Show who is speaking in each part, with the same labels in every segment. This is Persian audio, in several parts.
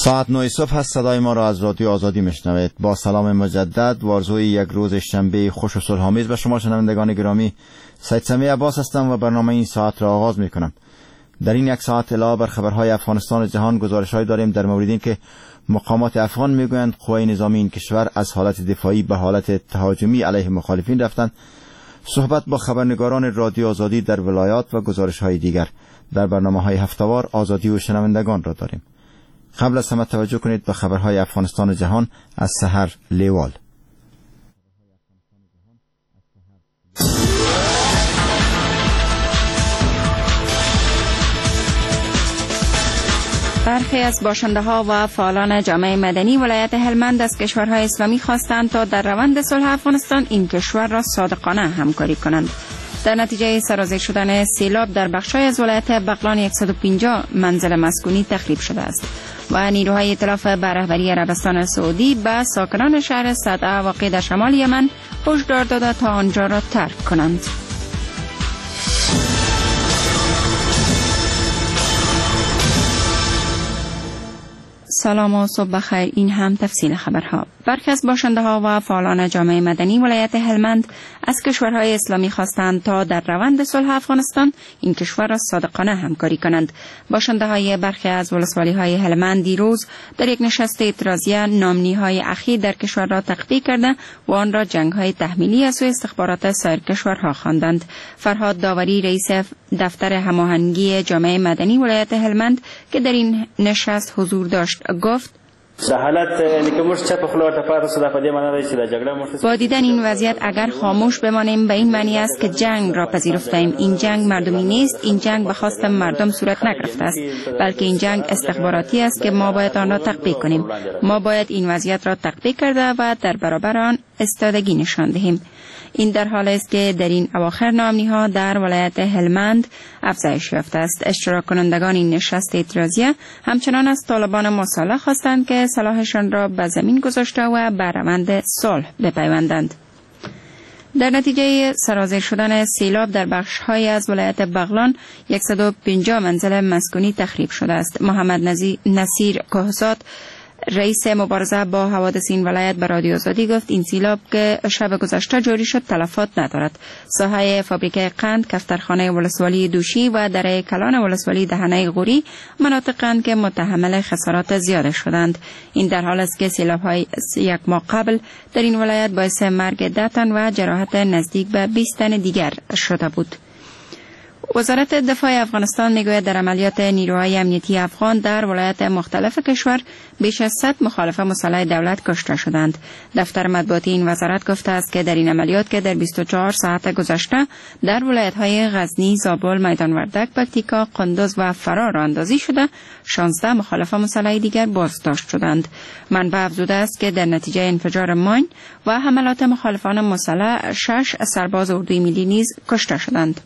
Speaker 1: ساعت 9 صبح هست. صدای ما را از رادیو آزادی میشنوید. با سلام مجدد و آرزوی یک روز شنبه خوش و صلح‌آمیز به شما شنوندگان گرامی. سید سمیع عباس هستم و برنامه این ساعت را آغاز میکنم. در این یک ساعت علاوه بر خبرهای افغانستان و جهان گزارش‌هایی داریم در مورد این که مقامات افغان میگویند قوای نظامی این کشور از حالت دفاعی به حالت تهاجمی علیه مخالفین رفتند. صحبت با خبرنگاران رادیو آزادی در ولایات و گزارش‌های دیگر در برنامه‌های هفته‌وار آزادی و شنوندگان را داریم. قبل از همه توجه کنید به خبرهای افغانستان و جهان از سحر لیوال.
Speaker 2: برخی از باشنده‌ها و فعالان جامعه مدنی ولایت هلمند از کشورهای اسلامی خواستند تا در روند صلح افغانستان این کشور را صادقانه همکاری کنند. در نتیجه سرازیر شدن سیلاب در بخش‌های از ولایت بغلان 150 منزل مسکونی تخریب شده است و نیروهای ائتلاف به رهبری عربستان سعودی به ساکنان شهر صدعه واقع در شمال یمن هشدار داده تا آنجا را ترک کنند. سلام و صبح بخیر. این هم تفصیل خبرها. برخی از باشنده‌ها و فعالان جامعه مدنی ولایت هلمند از کشورهای اسلامی خواستند تا در روند صلح افغانستان این کشور را صادقانه همکاری کنند. باشنده‌های برخی از ولسوالی‌های هلمند دیروز در یک نشست اعتراضیه نامنی‌های اخیر در کشور را تقویه کرده و آن را جنگ‌های تحمیلی از سوی استخبارات سایر کشورها خواندند. فرهاد داوری رئیس دفتر هماهنگی جامعه مدنی ولایت هلمند که در این نشست حضور داشت گفت: با دیدن این وضعیت اگر خاموش بمانیم به این معنی است که جنگ را پذیرفتیم. این جنگ مردمی نیست، این جنگ به خواست مردم صورت نگرفته است، بلکه این جنگ استخباراتی است که ما باید آن را تقویه کنیم. ما باید این وضعیت را تقویه کرده و در برابر آن استادگی نشان دهیم. این در حال است که در این اواخر نامنی‌ها در ولایت هلمند افزایش یافته است. اشتراک کنندگان این نشست اعتراضیه همچنان از طالبان مسلح خواستند که سلاحشان را به زمین گذاشته و به روند صلح بپیوندند. در نتیجه سرازیر شدن سیلاب در بخش‌های از ولایت بغلان 150 منزل مسکونی تخریب شده است. محمد نصیر کوهزاد رئیس مبارزه با حوادث این ولایت به رادیو آزادی گفت این سیلاب که شب گذشته جاری شد تلفات ندارد. ساحه فابریکه قند، کفترخانه ولسوالی دوشی و دره کلان ولسوالی دهنه غوری مناطقند که متحمل خسارات زیاد شدند. این در حال است که سیلاب‌های یک ماه قبل در این ولایت باعث مرگ 10 تن و جراحت نزدیک به 20 تن دیگر شده بود. وزارت دفاع افغانستان میگوید در عملیات نیروهای امنیتی افغان در ولایات مختلف کشور بیش از 100 مخالف مسلح دولت کشته شدند. دفتر مطبوعاتی این وزارت گفته است که در این عملیات که در 24 ساعت گذشته در ولایت‌های غزنی، زابل، میدان وردک، پکتیکا، قندوز و فرار اندازی شده 16 مخالف مسلح دیگر بازداشت شدند. منبع افزوده است که در نتیجه انفجار ماین و حملات مخالفان مسلح 6 سرباز اردوی ملی نیز کشته شدند.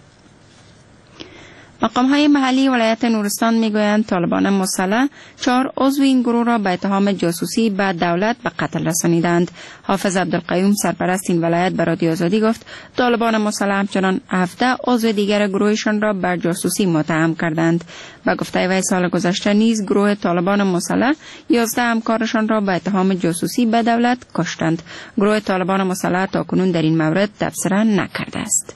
Speaker 2: مقام‌های محلی ولایت نورستان میگویند طالبان مسلح 4 عضو این گروه را به اتهام جاسوسی به دولت به قتل رسانیدند. حافظ عبدالقیوم سرپرست این ولایت به رادیو آزادی گفت طالبان مسلح همچنان 17 عضو دیگر گروهشان را بر جاسوسی متهم کردند. به گفته وی سال گذشته نیز گروه طالبان مسلح 11 همکارشان را به اتهام جاسوسی به دولت کشتند. گروه طالبان مسلح تاکنون در این مورد تبصره نکرده است.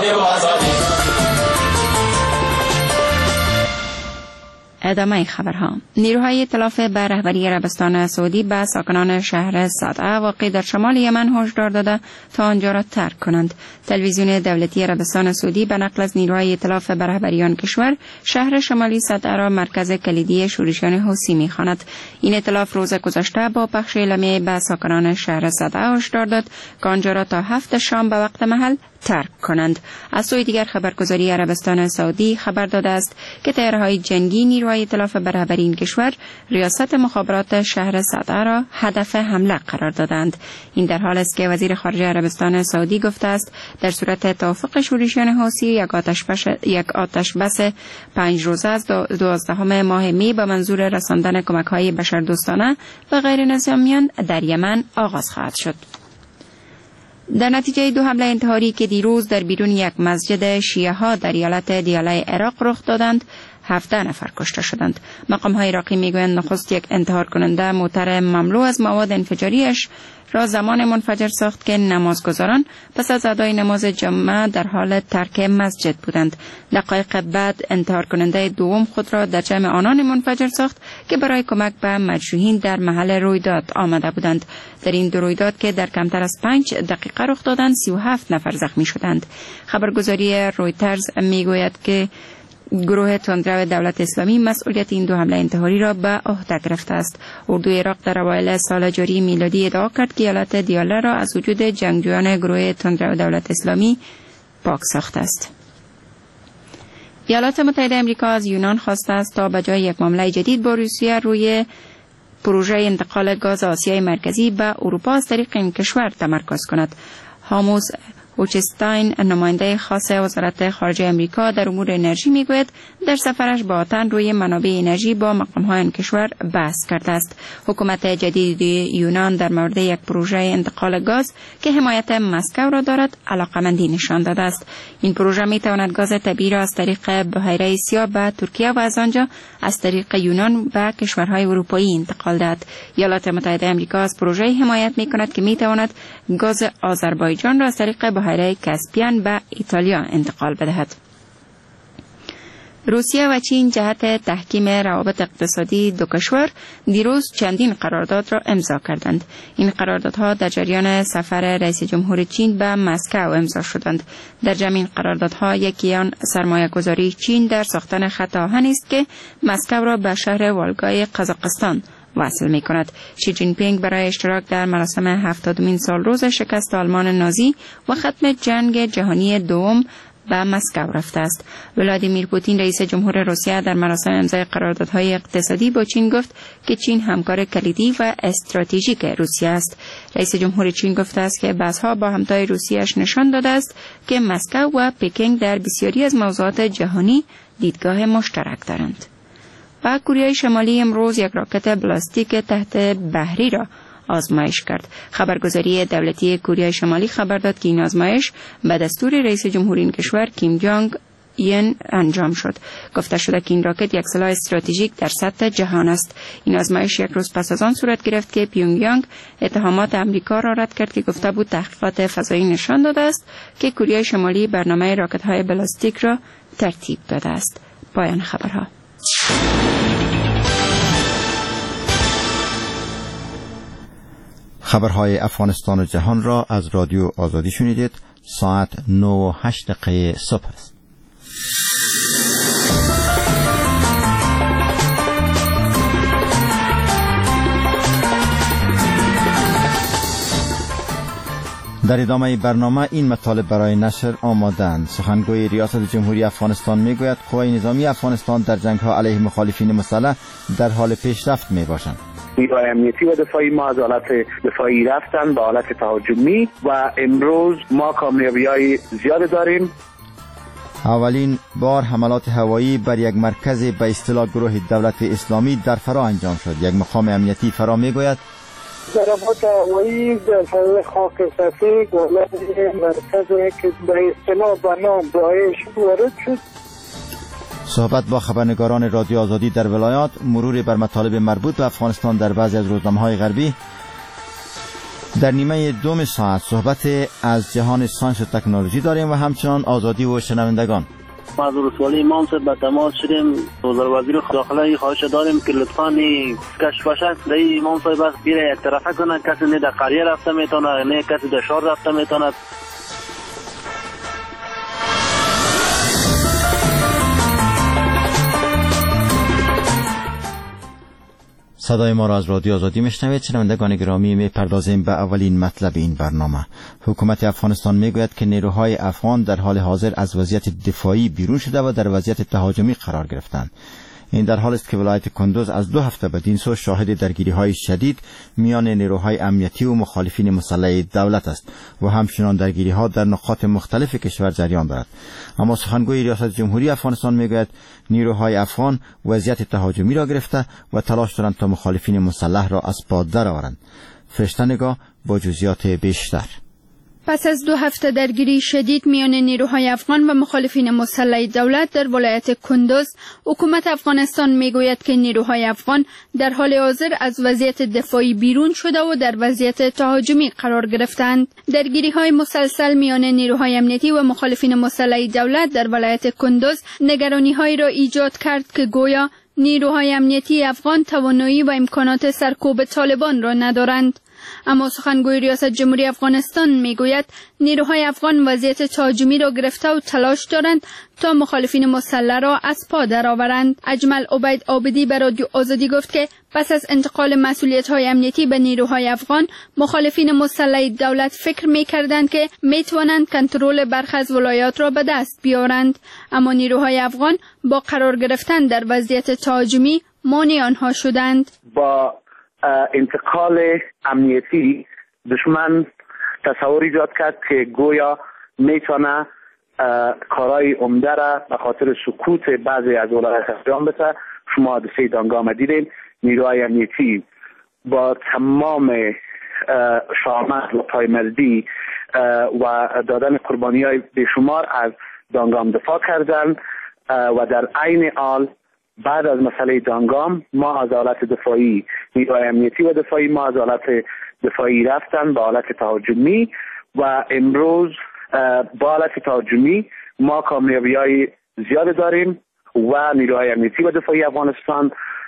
Speaker 2: ادامه خبرها. نیروهای ائتلاف به رهبری عربستان سعودی به ساکنان شهر صدعه واقع در شمال یمن هشدار داده تا آنجا را ترک کنند. تلویزیون دولتی عربستان سعودی به نقل از نیروهای ائتلاف به رهبری آن کشور شهر شمالی صدعه را مرکز کلیدی شورشیان حوثی می‌خواند. این ائتلاف روز گذشته با پخش اعلامیه به ساکنان شهر صدعه هشدار داد که آنجا را تا 7 شام به وقت محل ترک کنند. از سوی دیگر خبرگزاری عربستان سعودی خبر داده است که تیارهای جنگی نیروهای ائتلاف به رهبری این کشور ریاست مخابرات شهر صدعه را هدف حمله قرار دادند. این در حال است که وزیر خارجه عربستان سعودی گفته است در صورت توافق شورشیان حوثی یک آتش بس 5 روزه از 12 ماه می به منظور رساندن کمک‌های بشردوستانه و غیر نظامیان در یمن آغاز خواهد شد. در نتیجه 2 حمله انتحاری که دیروز در بیرون یک مسجد شیعه ها در ایالت دیاله عراق رخ دادند، 17 نفر کشته شدند. مقام‌های عراقی میگویند نخست یک انتحار کننده موتر مملو از مواد انفجاریش را زمان منفجر ساخت که نمازگزاران پس از ادای نماز جمعه در حال ترک مسجد بودند. دقایق بعد انتحار کننده دوم خود را در جمع آنان منفجر ساخت که برای کمک به مجروحین در محل رویداد آمده بودند. در این دو رویداد که در کمتر از 5 دقیقه رخ دادند 37 نفر زخمی شدند. خبرگزاری رویترز میگوید که گروه تندرو دولت اسلامی مسئولیت این دو حمله انتحاری را به عهده گرفته است. اردوی عراق در اوایل سال جاری میلادی ادعا کرد که ایالت دیاله را از وجود جنگجویان گروه تندرو دولت اسلامی پاک ساخته است. ایالات متحده آمریکا از یونان خواسته است تا به جای یک معامله جدید با روسیه روی پروژه انتقال گاز آسیای مرکزی به اروپا از طریق این کشور تمرکز کند. هاموس اوچستاین نماینده خاص وزارت خارجه آمریکا در امور انرژی میگوید در سفرش با وطن روی منابع انرژی با مقام‌های این کشور بحث کرده است. حکومت جدید یونان در مورد یک پروژه انتقال گاز که حمایت مسکو را دارد علاقمندی نشان داده است. این پروژه میتواند گاز طبیعی را از طریق بحیره سیاه به ترکیه و از آنجا از طریق یونان به کشورهای اروپایی انتقال دهد. ایالات متحده آمریکا از پروژه حمایت میکند که میتواند گاز آذربایجان را از طریق بحیره کاسپیان به ایتالیا انتقال بدهد. روسیه و چین جهت تحکیم روابط اقتصادی دو کشور دیروز چندین قرارداد را امضا کردند. این قراردادها در جریان سفر رئیس جمهور چین به مسکو امضا شدند. در جمع این قراردادها یکی آن سرمایه‌گذاری چین در ساختن خط آهن است که مسکو را به شهر والگای قزاقستان وصل می کند. شی جین پینگ برای اشتراک در مراسم 70مین سالروز شکست آلمان نازی و ختم جنگ جهانی دوم به مسکو رفته است. ولادیمیر پوتین رئیس جمهور روسیه در مراسم امضای قراردادهای اقتصادی با چین گفت که چین همکار کلیدی و استراتژیک روسیه است. رئیس جمهور چین گفته است که بحث‌ها با همتای روسیه‌اش نشان داده است که مسکو و پکینگ در بسیاری از موضوعات جهانی دیدگاه مشترک دارند. و کره شمالی امروز یک راکت بلاستیک تحت بحری را آزمایش کرد. خبرگزاری دولتی کره شمالی خبر داد که این آزمایش به دستور رئیس جمهور این کشور کیم جانگ این انجام شد. گفته شده که این راکت یک سلاح استراتژیک در سطح جهان است. این آزمایش یک روز پس از آن صورت گرفت که پیونگیانگ اتهامات آمریکا را رد کرد که گفته بود تحقیقات فضایی نشان داده است که کره شمالی برنامه راکت‌های بلاستیک را ترتیب داده است. پایان خبرها.
Speaker 1: خبرهای افغانستان و جهان را از رادیو آزادی شنیدید. ساعت 9:08 صبح است. در ادامه برنامه این مطالب برای نشر آمادند. سخنگوی ریاست جمهوری افغانستان میگوید قوای نظامی افغانستان در جنگ‌ها علیه مخالفین مسلح در حال پیشرفت میباشند.
Speaker 3: نیروهای امنیتی و دفاعی ما از حالت دفاعی رفتن به حالت تهاجمی و امروز ما کامیابی‌های زیاد داریم.
Speaker 1: اولین بار حملات هوایی بر یک مرکز به اصطلاح گروه دولت اسلامی در فرا انجام شد. یک مقام امنیتی فرا میگوید
Speaker 4: ضربات هوایی در سرزمین خاک سفید دولت مرکز که به اصطلاح به نام داعش وارد شد.
Speaker 1: صحبت با خبرنگاران رادیو آزادی در ولایات، مرور بر مطالب مربوط به افغانستان در بعضی از روزنامه‌های غربی. در نیمه دوم ساعت صحبت از جهان ساینس و تکنولوژی داریم و همچنان آزادی و شنوندگان.
Speaker 5: ما از رسولی امام صاحب به تماس شدیم. وزیر داخله خواهش داریم که لطفاً کشف بشه در امام صاحب بس بیره یک طرفه کنه. کسی نه در قریه رفته میتونه، نه کسی در شهر رفته میتونه.
Speaker 1: صدای ما را از رادیو آزادی میشنوید. شنوندگان گرامی، میپردازیم به اولین مطلب این برنامه. حکومت افغانستان میگوید که نیروهای افغان در حال حاضر از وضعیت دفاعی بیرون شده و در وضعیت تهاجمی قرار گرفتند. این در حالی است که ولایت کندوز از 2 هفته بدین سو شاهد درگیری‌های شدید میان نیروهای امنیتی و مخالفین مسلح دولت است و همچنان درگیری‌ها در نقاط مختلف کشور جریان دارد. اما سخنگوی ریاست جمهوری افغانستان میگوید نیروهای افغان وضعیت تهاجمی را گرفته و تلاش دارند تا مخالفین مسلح را از پا درآورند. فرشته نگاه با جزئیات بیشتر.
Speaker 6: پس از 2 هفته درگیری شدید میان نیروهای افغان و مخالفین مسلح دولت در ولایت کندوز، حکومت افغانستان میگوید که نیروهای افغان در حال حاضر از وضعیت دفاعی بیرون شده و در وضعیت تهاجمی قرار گرفتند. درگیری‌های مسلسل میان نیروهای امنیتی و مخالفین مسلح دولت در ولایت کندوز نگرانی‌هایی را ایجاد کرد که گویا نیروهای امنیتی افغان توانایی و امکانات سرکوب طالبان را ندارند. اما سخنگوی ریاست جمهوری افغانستان میگوید نیروهای افغان وضعیت تهاجمی را گرفته و تلاش دارند تا مخالفین مسلح را از پا درآورند. اجمل عبید عابدی به رادیو آزادی گفت که پس از انتقال مسئولیت‌های امنیتی به نیروهای افغان، مخالفین مسلح دولت فکر می‌کردند که می‌توانند کنترل برخی از ولایات را به دست بیارند، اما نیروهای افغان با قرار گرفتن در وضعیت تهاجمی مانع آنها شدند.
Speaker 3: با انتقال امنیتی دشمن تصور ایجاد کرد که گویا میتونه کارهای عمده را به خاطر سکوت بعضی از ولایات انجام بده. شما حادثه دانگام دیدین، نیروهای امنیتی با تمام شامت و پایمردی و دادن قربانی‌های بیشمار از دانگام دفاع کردند و در عین حال بعد از مسئله دانگام ما از حالت دفاعی، نیروهای امنیتی و دفاعی ما از حالت دفاعی رفتن به حالت تهاجمی و امروز با حالت تهاجمی ما کامیابی‌های زیاد داریم و نیروهای امنیتی و دفاعی افغانستان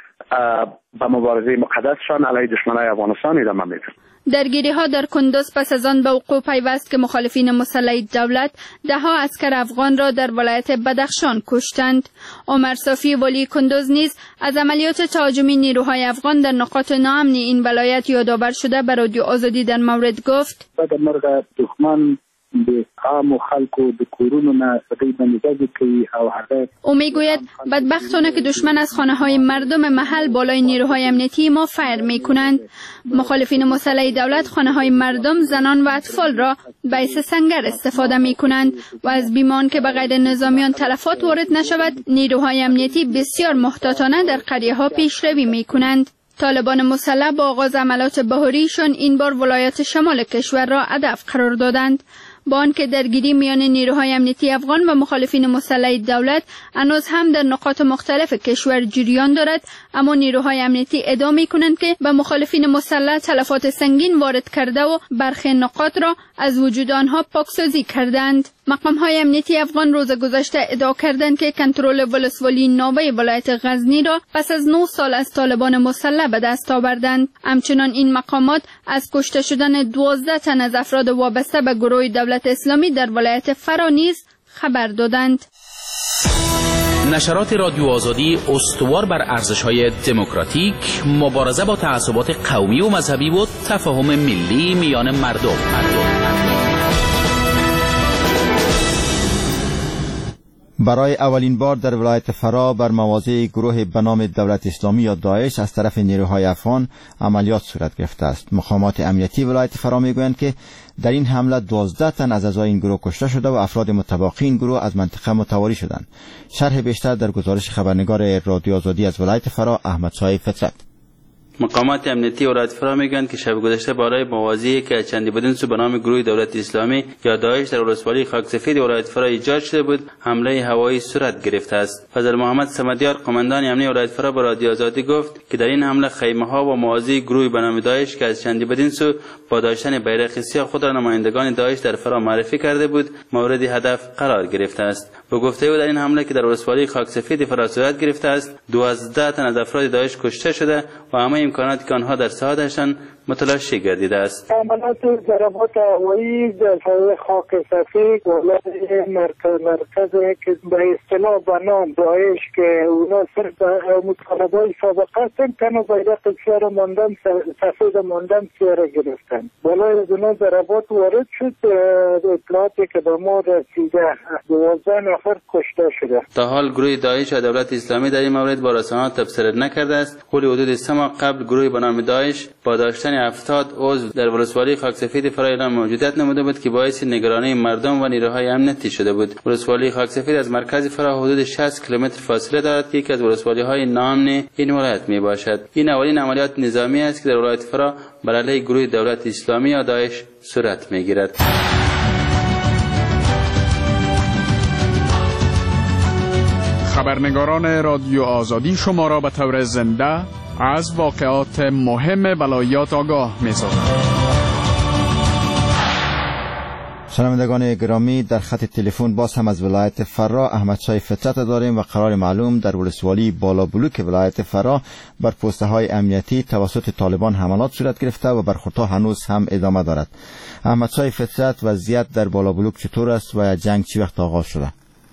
Speaker 3: به مبارزه مقدسشان علیه دشمنان افغانستان ادامه میدن.
Speaker 6: درگیری‌ها در کندوز پس از آن به وقوع پیوست که مخالفین مسلح دولت 10 اسکر افغان را در ولایت بدخشان کشتند. عمر صافی ولی کندوز نیز از عملیات تهاجمی نیروهای افغان در نقاط ناامن این ولایت یادآور شده به رادیو آزادی در مورد گفت:
Speaker 4: بعد مرغ دښمن د عام خلکو د کورونو نه سدی باندې کوي او هغه
Speaker 6: او میگوید بدبختانه که دشمن از خانه‌های مردم محل بالای نیروهای امنیتی ما فیر میکنند. مخالفین مسلح دولت خانه‌های مردم، زنان و اطفال را بیس سنگر استفاده میکنند و از بیمان که به غیر نظامیان تلفات وارد نشود، نیروهای امنیتی بسیار محتاطانه در قریه‌ها پیشروی میکنند. طالبان مسلح با آغاز عملیات بهاریشان این بار ولایات شمال کشور را هدف قرار دادند. با آنکه درگیری میان نیروهای امنیتی افغان و مخالفین مسلح دولت هنوز هم در نقاط مختلف کشور جریان دارد، اما نیروهای امنیتی ادعا می‌کنند که به مخالفین مسلح تلفات سنگین وارد کرده و برخی نقاط را از وجود آنها پاکسازی کردند. مقام‌های امنیتی افغان روز گذشته ادعا کردند که کنترل ولسوالی ناوه ولایت غزنی را پس از 9 سال از طالبان مسلح به دست آوردند. همچنان این مقامات از کشته شدن 12 تن از افراد وابسته به گروه دولت اسلامی در ولایت فرا نیز خبر دادند.
Speaker 7: نشرات رادیو آزادی استوار بر ارزش‌های دموکراتیک، مبارزه با تعصبات قومی و مذهبی و تفاهم ملی میان مردم.
Speaker 1: برای اولین بار در ولایت فرا بر مواضع گروه به نام دولت اسلامی یا داعش از طرف نیروهای افغان عملیات صورت گرفته است. مقامات امنیتی ولایت فرا میگویند که در این حمله 12 تن از اعضای این گروه کشته شده و افراد متباقی این گروه از منطقه متواری شدند. شرح بیشتر در گزارش خبرنگار رادیو آزادی از ولایت فرا احمد صاحب فطرت.
Speaker 8: مقامات امنیتی ولایت فرا میگویند که شب گذشته بالای موازی که چندی بدون سو به نام گروه دولت اسلامی یا داعش در ولسوالی خاک سفید ولایت فرا ایجاد شده بود، حمله هوایی صورت گرفته است. فضل محمد صمدیار قماندان امنیتی ولایت فرا به رادیو آزادی گفت که در این حمله خیمه ها و موازی گروه به نام داعش که از چندی بدون سو با داشتن بیرق سیاه خود را نمایندگان داعش در فرا معرفی کرده بود مورد هدف قرار گرفته است. به گفته او در این حمله که در ولسوالی خاک سفید فرا صورت گرفته است 12 تن از افراد داعش کشته شده و همه امکاناتی که آنها در ساحه داشتند متلاشی گردیده است.
Speaker 4: عملیات ضربات هوایی در خاک سفید ولایت مرکز که به اصطلاح به نام داعش که اونا صرف مطالبه‌های سابقه هستند، تنها بیرق سیاه ماندن، سفید ماندن سیاه گرفتن. بالای از اونا ضربات وارد شد. اطلاعاتی که به ما رسیده 12 نفر کشته شده.
Speaker 8: تا حال گروه داعش و دولت اسلامی در این مورد با رسانه‌ها تبصره نکرده است. ولی حدود 3 ماه قبل گروه به نام داعش با داشتن 70 عضو در ولسوالی خاک سفید فرا اعلام موجودیت نموده بود که باعث نگرانی مردم و نیروهای امنیتی شده بود. ولسوالی خاک سفید از مرکز فرا حدود 60 کیلومتر فاصله دارد که یکی از ولسوالی‌های ناامن این ولایت میباشد. این اولین عملیات نظامی است که در ولایت فرا بر علیه گروه دولت اسلامی یا داعش صورت میگیرد.
Speaker 9: خبرنگاران رادیو آزادی شما را به طور زنده از واقعات مهم ولایات آگاه می‌سازند.
Speaker 1: شنوندگان گرامی، در خط تلفن باز هم از ولایت فرا احمد شاه فطرت داریم و قرار معلوم در ولسوالی بالا بلوک ولایت فرا بر پوسته های امنیتی توسط طالبان حملات صورت گرفته و برخوردها هنوز هم ادامه دارد. احمد شاه فطرت، وضعیت در بالا بلوک چطور است و جنگ چی وقت آغاز شده؟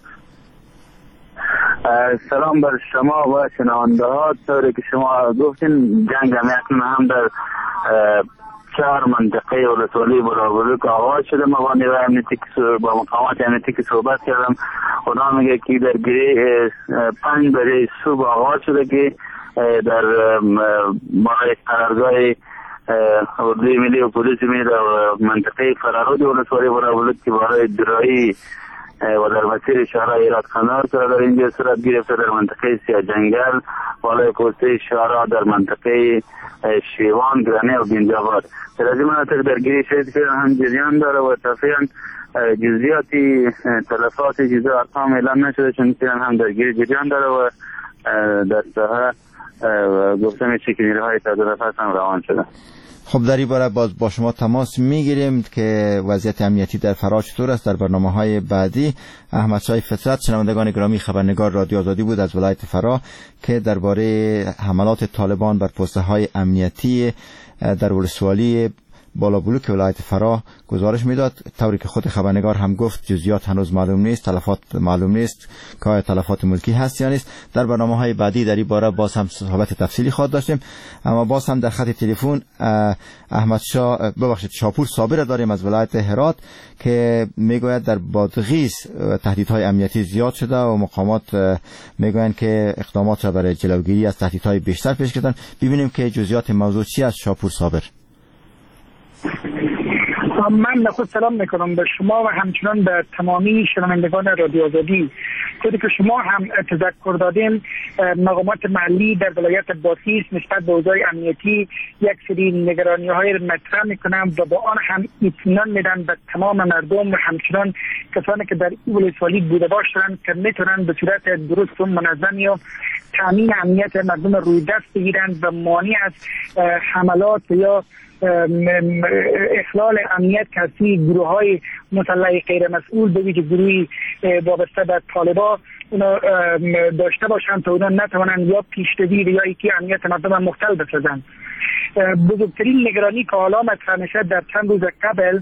Speaker 3: سلام بر شما و شنونده ها. طوری که شما گفتین، جنگ هم در 4 منطقه ولسوالی بلوک آغاز شده. ما با نیروی امنیتی با مقامات امنیتی که صحبت کردم، اونا میگه که در گیری 5 بجه صبح آغاز شده که در بالای قرارگاه اردوی ملی و پلیس ملی در منطقه فرارود ولسوالی بلوک که بالای درایی و در مسیر شهرها ایراد خانار در اینجا صورت گرفته. در منطقه سیاه جنگل بالای پوسته شهرها در منطقه شیوان، گرانه و بینجاباد در از این مناطق درگیری شد که هم جریان داره و تفصیلا جزئیاتی تلفات چیزا ارقام اعلام نشده، چون هم درگیری جریان داره و در ساحه گفته میشه که نیروهای تدارکات هم روان شده.
Speaker 1: خب در این باره باز با شما تماس میگیریم که وضعیت امنیتی در فرا چطور است. در برنامه‌های بعدی احمد شاه فطرت، شنوندگان گرامی، خبرنگار رادیو آزادی بود از ولایت فرا که درباره حملات طالبان بر پست‌های امنیتی در ولسوالی بالا بلوک ولایت فرا گزارش میداد. طوری که خود خبرنگار هم گفت، جزئیات هنوز معلوم نیست، تلفات معلوم نیست که آیا تلفات ملکی هست یا نیست. در برنامه‌های بعدی در این باره باز هم صحبت تفصیلی خواهد داشتیم. اما باز هم در خط تلفن شاپور صابر داریم از ولایت هرات که میگوید در بادغیس تهدیدهای امنیتی زیاد شده و مقامات میگویند که اقدامات را برای جلوگیری از تهدیدهای بیشتر پیش گرفتن. ببینیم که جزئیات موضوع چی است. شاپور صابر.
Speaker 10: من خود سلام میکنم به شما و همچنان به تمامی شنوندگان رادیو آزادی. طوری که شما هم تذکر دادیم، مقامات محلی در ولایت بادغیس نسبت به اوضاع امنیتی یک سری نگرانی‌های مطرح میکنن و با آن هم اطمینان میدن به تمام مردم و همچنان کسانی که در این ولسوالی بوده باشند که میتونن به صورت درست و منظم یا تامین امنیت مردم روی دست بگیرند و مانع از حملات یا اخلال امنیت کسی گروه‌های مسلح غیر مسئول به ویژه گروهی وابسته به طالبان اونا داشته باشند تا اونا نتوانند یا پیشروی یا یکی امنیت مردم مختل بسازند. بزرگترین نگرانی که حالا مطرح میشه در چند روز قبل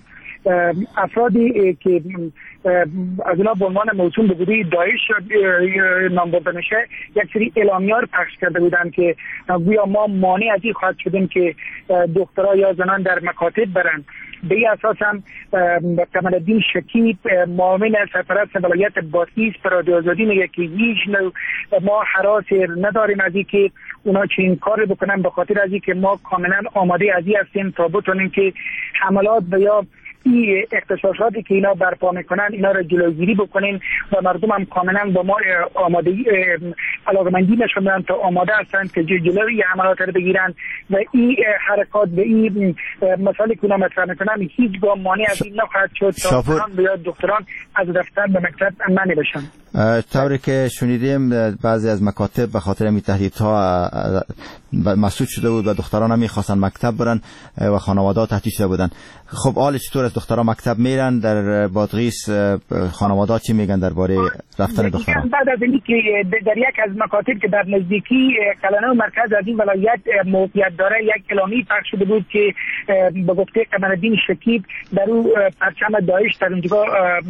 Speaker 10: افرادی که از اونا به عنوان موسوم به گروه داعش نام برده میشه یک سری اعلامیه‌ها پخش کرده بودند که گویا ما مانع از این خواهد شدیم که دخترها یا زنان در مکاتب برند. به این اساس هم کمال‌الدین شکیب، معاون سرپرست ولایت بادغیس، به رادیو آزادی میگه که هیچ نوع ما هراس نداریم از این که اونا چنین کار بکنن، به خاطر از این که ما کاملا آماده از این هستیم تا بتونیم که حملات یا این اغتشاشاتی که اینا برپا میکنن اینا رو جلوگیری بکنین و مردم هم کاملا با ما آماده علاقمندی نشون بدن تا آماده هستند که جلوی این حملات رو بگیرن و این حرکات به این مسائلی که اونا مطرح میکنن هیچگاه مانع از این نخواهد شد تا زنان یا دختران از رفتن به مکتب منع بشن.
Speaker 1: طوری که شنیدیم بعضی از مکاتب به خاطر این تهدیدها مسدود شده بود و دختران هم می‌خواستن مکتب برن و خانواده‌ها تهدید شده بودن. خب حال چطور است؟ دخترها مکتب میرن در بادغیس؟ خانواده‌ها چی میگن درباره رفتن دختران؟
Speaker 10: بعد از اینکه در یک از مکاتب که در نزدیکی کلانه و مرکز از این ولایت موقعیت داره یک اعلامیه پخش شده بود که به گفته کمال‌الدین شکیب در او پرچم داعش در اونجا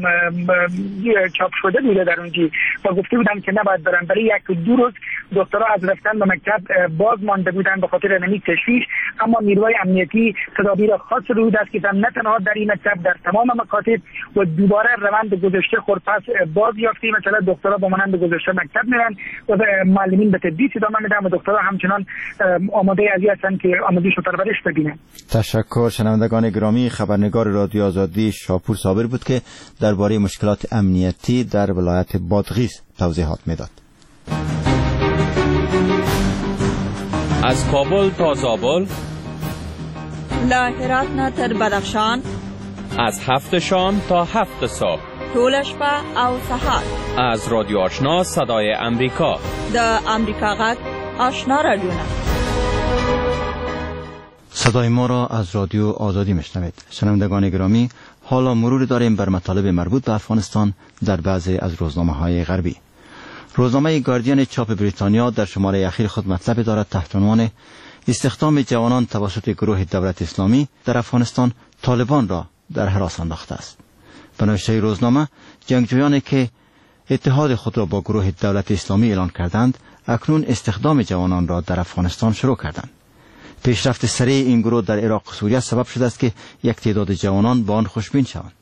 Speaker 10: چاپ شده بوده در اونجا و گفته بودن که نباید برن. برای یک دو روز دخترها از رفتن به مکتب باز مانده بودن به خاطر نمی تشویش، اما نیروهای امنیتی تدابیر خاص رو دست گرفتن، نه تنها در این مکتب، در تمام مکاتب و دوباره روند گذشته خودپس باز یافتیم. مثلا دخترها با مانند گذشته مکتب میرن و معلمین به تدریس ادامه میدن و دخترها همچنان آماده ازی هستن که آموزش و پرورش ببینن.
Speaker 1: تشکر. شنوندگان گرامی، خبرنگار رادیو آزادی شاپور صابر بود که درباره مشکلات امنیتی در ولایت بادغیس توضیحات میداد.
Speaker 11: از کابل تا زابل،
Speaker 12: لا هرات نه تر بدخشان،
Speaker 11: از 7 شام تا 7 صبح،
Speaker 12: ټول شپه او سهار
Speaker 11: از رادیو آشنا صدای امریکا
Speaker 12: د امریکا غږ آشنا رادیو.
Speaker 1: صدای ما را از رادیو آزادی میشنوید. شنوندگان گرامی، حالا مرور داریم بر مطالب مربوط به افغانستان در بعضی از روزنامه‌های غربی. روزنامه گاردین چاپ بریتانیا در شماره اخیر خود مطلب دارد تحت عنوان استخدام جوانان توسط گروه دولت اسلامی در افغانستان طالبان را در هراس انداخته است. به نوشته روزنامه، جنگجویانی که اتحاد خود را با گروه دولت اسلامی اعلان کردند اکنون استخدام جوانان را در افغانستان شروع کردند. پیشرفت سریع این گروه در عراق و سوریه سبب شده است که یک تعداد جوانان با آن خوشبین شوند.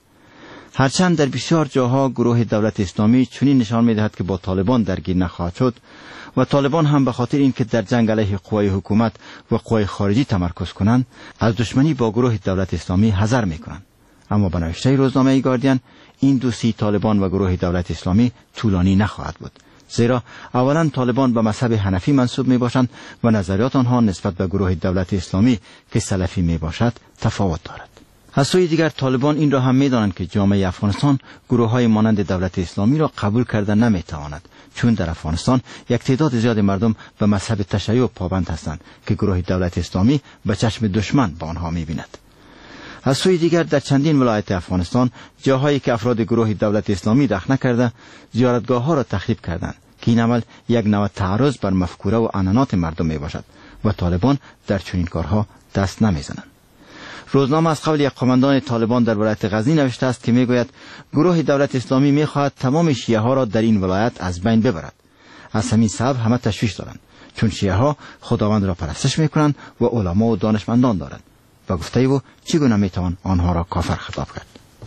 Speaker 1: هرچند در بسیار جاها گروه دولت اسلامی چنین نشان می‌دهد که با طالبان درگیر نخواهد شد و طالبان هم به خاطر اینکه در جنگ علیه قوای حکومت و قوای خارجی تمرکز کنند از دشمنی با گروه دولت اسلامی حذر می‌کنند. اما به نوشته روزنامه گاردین این دوستی طالبان و گروه دولت اسلامی طولانی نخواهد بود، زیرا اولا طالبان به مذهب حنفی منسوب می باشند و نظریات آنها نسبت به گروه دولت اسلامی که سلفی می باشد تفاوت دارد. از سوی دیگر طالبان این را هم می دانند که جامعه افغانستان گروه های مانند دولت اسلامی را قبول کرده نمی تواند، چون در افغانستان یک تعداد زیاد مردم به مذهب تشیع پابند هستند که گروه دولت اسلامی به چشم دشمن به آنها می بیند. از سوی دیگر در چندین ولایت افغانستان جاهایی که افراد گروه دولت اسلامی دخل نکرده زیارتگاه ها را تخریب کردند که این عمل یک نوع تعرض بر مفکوره و عنعنات مردم می باشد و طالبان در چنین کارها دست نمی زنند. روزنامه از قول یک قماندان طالبان در ولایت غزنی نوشته است که می گوید گروه دولت اسلامی می خواهد تمام شیعه ها را در این ولایت از بین ببرد. از همین سبب همه تشویش دارند، چون شیعه ها خداوند را پرستش می کنند و علما و دانشمندان دارند و گفته او چگونه می توان آنها را کافر خطاب کرد.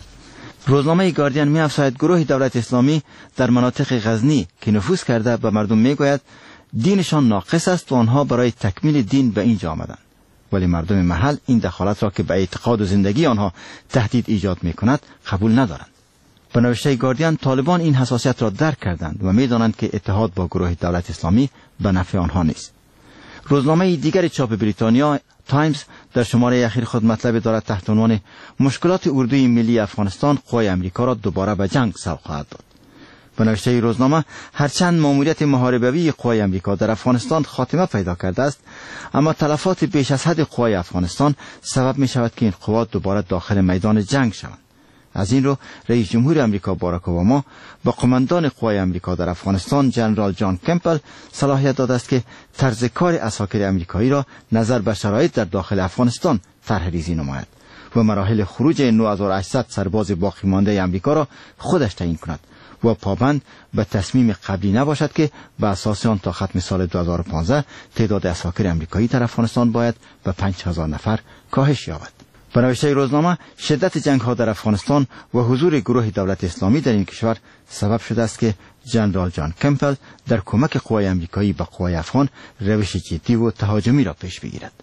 Speaker 1: روزنامه گاردین می افزاید گروه دولت اسلامی در مناطق غزنی که نفوذ کرده به مردم می گوید دینشان ناقص است و آنها برای تکمیل دین به اینجا آمدند، ولی مردم محل این دخالت را که به اعتقاد و زندگی آنها تهدید ایجاد می کند قبول ندارند. به نوشته گاردین طالبان این حساسیت را درک کردند و می دانند که اتحاد با گروه دولت اسلامی به نفع آنها نیست. روزنامه دیگر چاپ بریتانیا تایمز در شماره اخیر خود مطلب دارد تحت عنوان مشکلات اردوی ملی افغانستان قوای امریکا را دوباره به جنگ سوق خواهد داد. به نوشته روزنامه هرچند ماموریت محاربوی قوای امریکا در افغانستان خاتمه پیدا کرده است، اما تلفات بیش از حد قوای افغانستان سبب می شود که این قوات دوباره داخل میدان جنگ شوند. از این رو رئیس جمهور امریکا باراک اوباما با قماندان قوای امریکا در افغانستان جنرال جان کمپل صلاحیت داده است که طرز کار عساکر امریکایی را نظر به شرایط در داخل افغانستان طرح ریزی نماید و مراحل خروج 9800 سرباز باقی مانده امریکا را خودش تعیین کند و پابند به تصمیم قبلی نباشد که به اساس آن تا ختم سال 2015 تعداد عساکر امریکایی در افغانستان باید به 5000 نفر کاهش یابد. به نوشته روزنامه شدت جنگ ها در افغانستان و حضور گروه دولت اسلامی در این کشور سبب شده است که جنرال جان کمپل در کمک قوای امریکایی به قوای افغان روش جدی و تهاجمی را پیش بگیرد.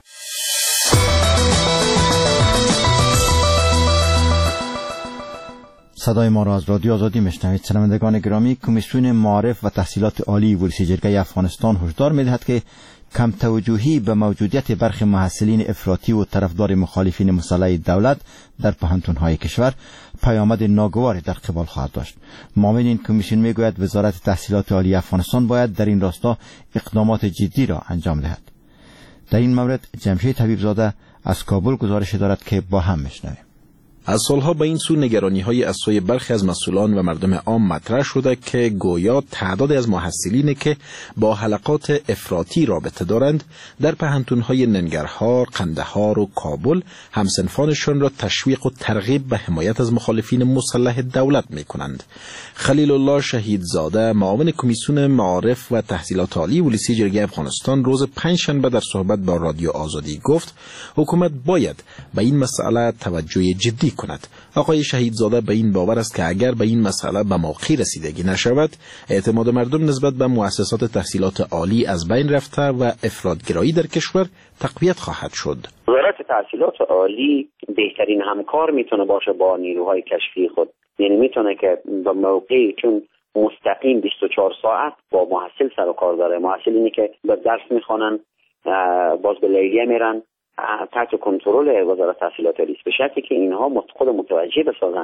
Speaker 1: صدای ما را از رادیو آزادی میشنوید. شنوندگان گرامی، کمیسیون معارف و تحصیلات عالی ورودی جرگه افغانستان هشدار می‌دهد که کم توجهی به موجودیت برخی محصلین افراطی و طرفدار مخالفین مسلح دولت در پوهنتون‌های کشور پیامد ناگواری در قبال خواهد داشت. معاون این کمیسیون میگوید وزارت تحصیلات عالی افغانستان باید در این راستا اقدامات جدی را انجام دهد. در این مورد جمشید حبیبزاده از کابل گزارش دارد که با هم میشنویم.
Speaker 13: از سالها به این سو نگرانی‌های از سوی برخی از مسئولان و مردم عام مطرح شده که گویا تعداد از محصلینی که با حلقات افراطی رابطه دارند در پوهنتون‌های ننگرهار، قندهار و کابل همسنفانشان را تشویق و ترغیب به حمایت از مخالفین مسلح دولت می‌کنند. خلیل الله شهیدزاده، معاون کمیسیون معارف و تحصیلات عالی ولسی جرگه افغانستان، روز پنجشنبه در صحبت با رادیو آزادی گفت حکومت باید به این مسئله توجه جدی کند. آقای شهیدزاده به این باور است که اگر به این مسئله به موقع رسیدگی نشود، اعتماد مردم نسبت به مؤسسات تحصیلات عالی از بین رفته و افراطگرایی در کشور تقویت خواهد شد.
Speaker 14: وزارت تحصیلات عالی بهترین همکار میتونه باشه با نیروهای کشفی خود، یعنی میتونه که به موقعی چون مستقیم 24 ساعت با محصل سر و کار داره، محصلینی که به درس میخوانن باز به لیلیه میرن تحت کنترل وزارت تحصیلات عالی، به شرطی که اینها خود متوجه بسازن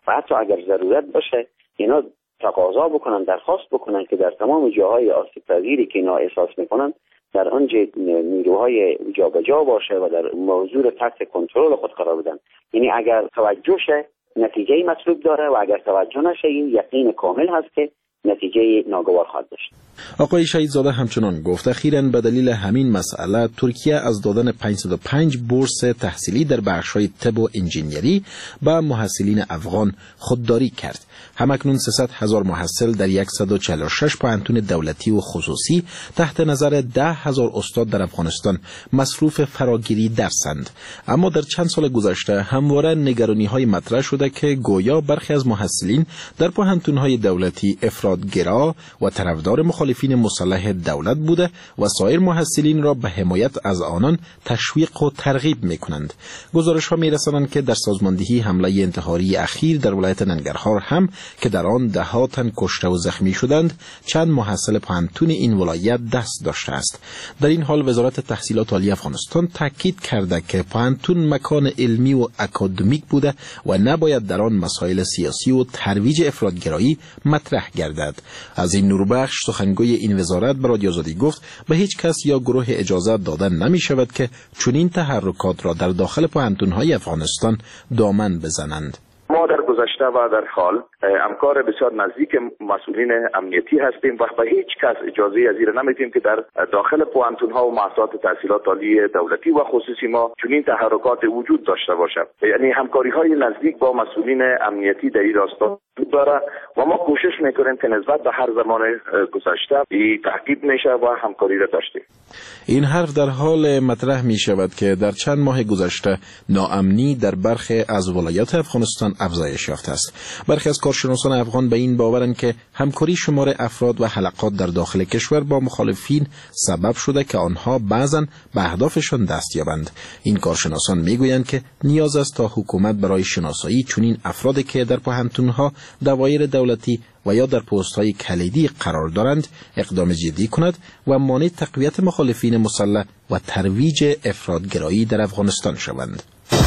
Speaker 14: و حتی اگر ضرورت باشه اینا تقاضا بکنن، درخواست بکنن که در تمام جاهای آسیب پذیری که اینا احساس میکنن در آنجا نیروهای جابجا باشه و در موضوع تحت کنترل خود قرار بدن. یعنی اگر توجه شه نتیجه مطلوب داره و اگر توجه نشه این یقین کامل هست که نتیجه ناگوار خواهد داشت.
Speaker 13: آقای شهیدزاده همچنان گفت اخیراً به دلیل همین مسئله ترکیه از دادن 505 بورس تحصیلی در بخش‌های طب و انجینیری به محصلین افغان خودداری کرد. همکنون 300,000 محصل در 146 پوهنتون دولتی و خصوصی تحت نظر 10,000 استاد در افغانستان مصروف فراگیری درسند. اما در چند سال گذشته همواره نگرانی‌های مطرح شده که گویا برخی از محصلین در پوهنتون‌های دولتی افراط‌گرا و طرفدار مخالفین مسلح دولت بوده و سایر محصلین را به حمایت از آنان تشویق و ترغیب می‌کنند. گزارش‌ها می‌رسانند که در سازماندهی حمله انتحاری اخیر در ولایت ننگرهار هم که در آن ده‌ها تن کشته و زخمی شدند چند محصل پوهنتون این ولایت دست داشته است. در این حال وزارت تحصیلات عالی افغانستان تاکید کرده که پوهنتون مکان علمی و اکادمیک بوده و نباید در آن مسائل سیاسی و ترویج افراطگرایی مطرح گردد. از این نوربخش سخنگوی این وزارت به رادیو آزادی گفت به هیچ کس یا گروه اجازه دادن نمی شود که چنین تحرکات را در داخل پوهنتون‌های افغانستان دامن بزنند.
Speaker 15: ما در گذشته و در حال همکار بسیار نزدیک مسئولین امنیتی هستیم و به هیچ کس اجازه از این نمیدیم که در داخل پوهنتون‌ها و مؤسسات تحصیلات عالی دولتی و خصوصی ما چنین تحرکات وجود داشته باشد. یعنی همکاری‌های نزدیک با مسئولین امنیتی در این راستا وجود داره و ما کوشش می‌کنیم که نسبت به هر زمان گذشته این تعقیب نشه و همکاری را داشتیم.
Speaker 13: این حرف در حال مطرح می شود که در چند ماه گذشته ناامنی در برخی از ولایات افغانستان افزایش یافته است. برخی از کارشناسان افغان به این باورند که همکاری شمار افراد و حلقات در داخل کشور با مخالفین سبب شده که آنها بعضاً به اهدافشان دست یابند. این کارشناسان میگویند که نیاز است تا حکومت برای شناسایی چنین افرادی که در پوهنتون‌ها، دوایر دولتی و یا در پست‌های کلیدی قرار دارند اقدام جدی کند و مانع تقویت مخالفین مسلح و ترویج افراطگرایی در افغانستان شوند.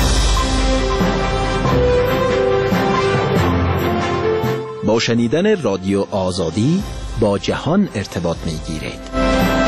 Speaker 13: با شنیدن رادیو آزادی با جهان ارتباط می‌گیرید.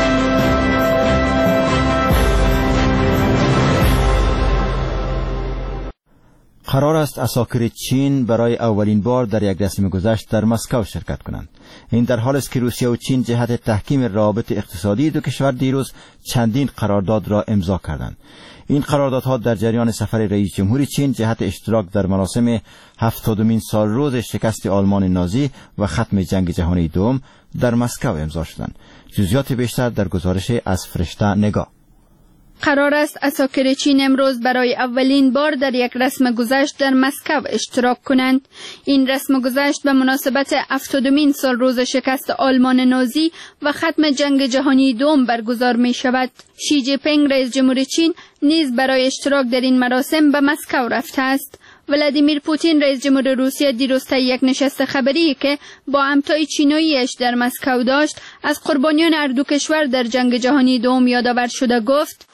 Speaker 1: قرار است عساکر چین برای اولین بار در یک رسم گذشت در مسکو شرکت کنند. این در حالی است که روسیه و چین جهت تحکیم روابط اقتصادی دو کشور دیروز چندین قرارداد را امضا کردند. این قراردادها در جریان سفر رئیس جمهور چین جهت اشتراک در مراسم 70مین سالروز شکست آلمان نازی و ختم جنگ جهانی دوم در مسکو امضا شدند. جزئیات بیشتر در گزارش از فرشته نگاه.
Speaker 6: قرار است عساکر چین امروز برای اولین بار در یک رسم گذشت در مسکو اشتراک کنند. این رسم گذشت به مناسبت 70مین سالروز شکست آلمان نازی و ختم جنگ جهانی دوم برگزار می شود. شی جی پینگ رئیس جمهور چین نیز برای اشتراک در این مراسم به مسکو رفته است. ولادیمیر پوتین رئیس جمهور روسیه دیروز طی یک نشست خبری که با همتای چیناییش در مسکو داشت از قربانیان هر دو کشور در جنگ جهانی دوم یادآور شده گفت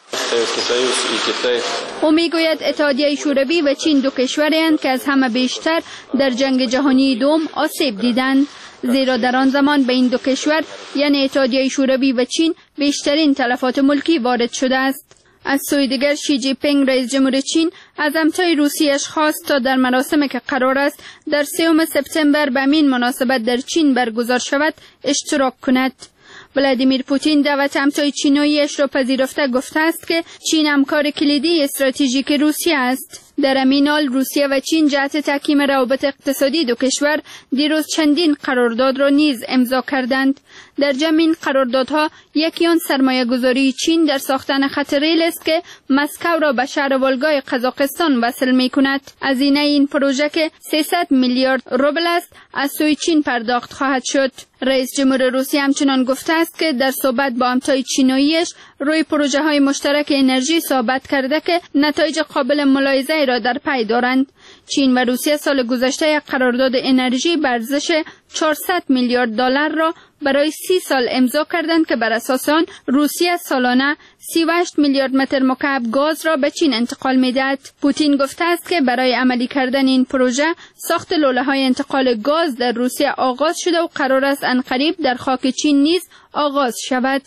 Speaker 6: او میگوید اتحادیه شوروی و چین دو کشورند که از همه بیشتر در جنگ جهانی دوم آسیب دیدند، زیرا در آن زمان به این دو کشور یعنی اتحادیه شوروی و چین بیشترین تلفات ملکی وارد شده است. از سوی دیگر شی جی پینگ رئیس جمهور چین از همتای روسیه‌اش خواست تا در مراسمی که قرار است در 3 سپتامبر به همین مناسبت در چین برگزار شود اشتراک کند. ولادیمیر پوتین دعوت همتای چیناییش را پذیرفته گفته است که چین همکار کلیدی استراتژیک روسیه است. در همین حال روسیه و چین جهت تحکیم روابط اقتصادی دو کشور دیروز چندین قرارداد را نیز امضا کردند. در جمع این قراردادها یکی آن سرمایه گذاری چین در ساختن خط ریل است که مسکو را به شهر والگای قزاقستان وصل می کند. هزینه این پروژه که 300 میلیارد روبل است از سوی چین پرداخت خواهد شد. رئیس جمهور روسیه همچنان گفته است که در صحبت با همتای چیناییش روی پروژه های مشترک انرژی صحبت کرده که نتایج قابل ملاحظه را در پی دارند. چین و روسیه سال گذشته یک قرارداد انرژی به ارزش 400 میلیارد دلار را برای 30 سال امضا کردند که بر اساس آن روسیه سالانه 38 میلیارد متر مکعب گاز را به چین انتقال می‌دهد. پوتین گفته است که برای عملی کردن این پروژه ساخت لوله‌های انتقال گاز در روسیه آغاز شده و قرار است عنقریب در خاک چین نیز آغاز شود.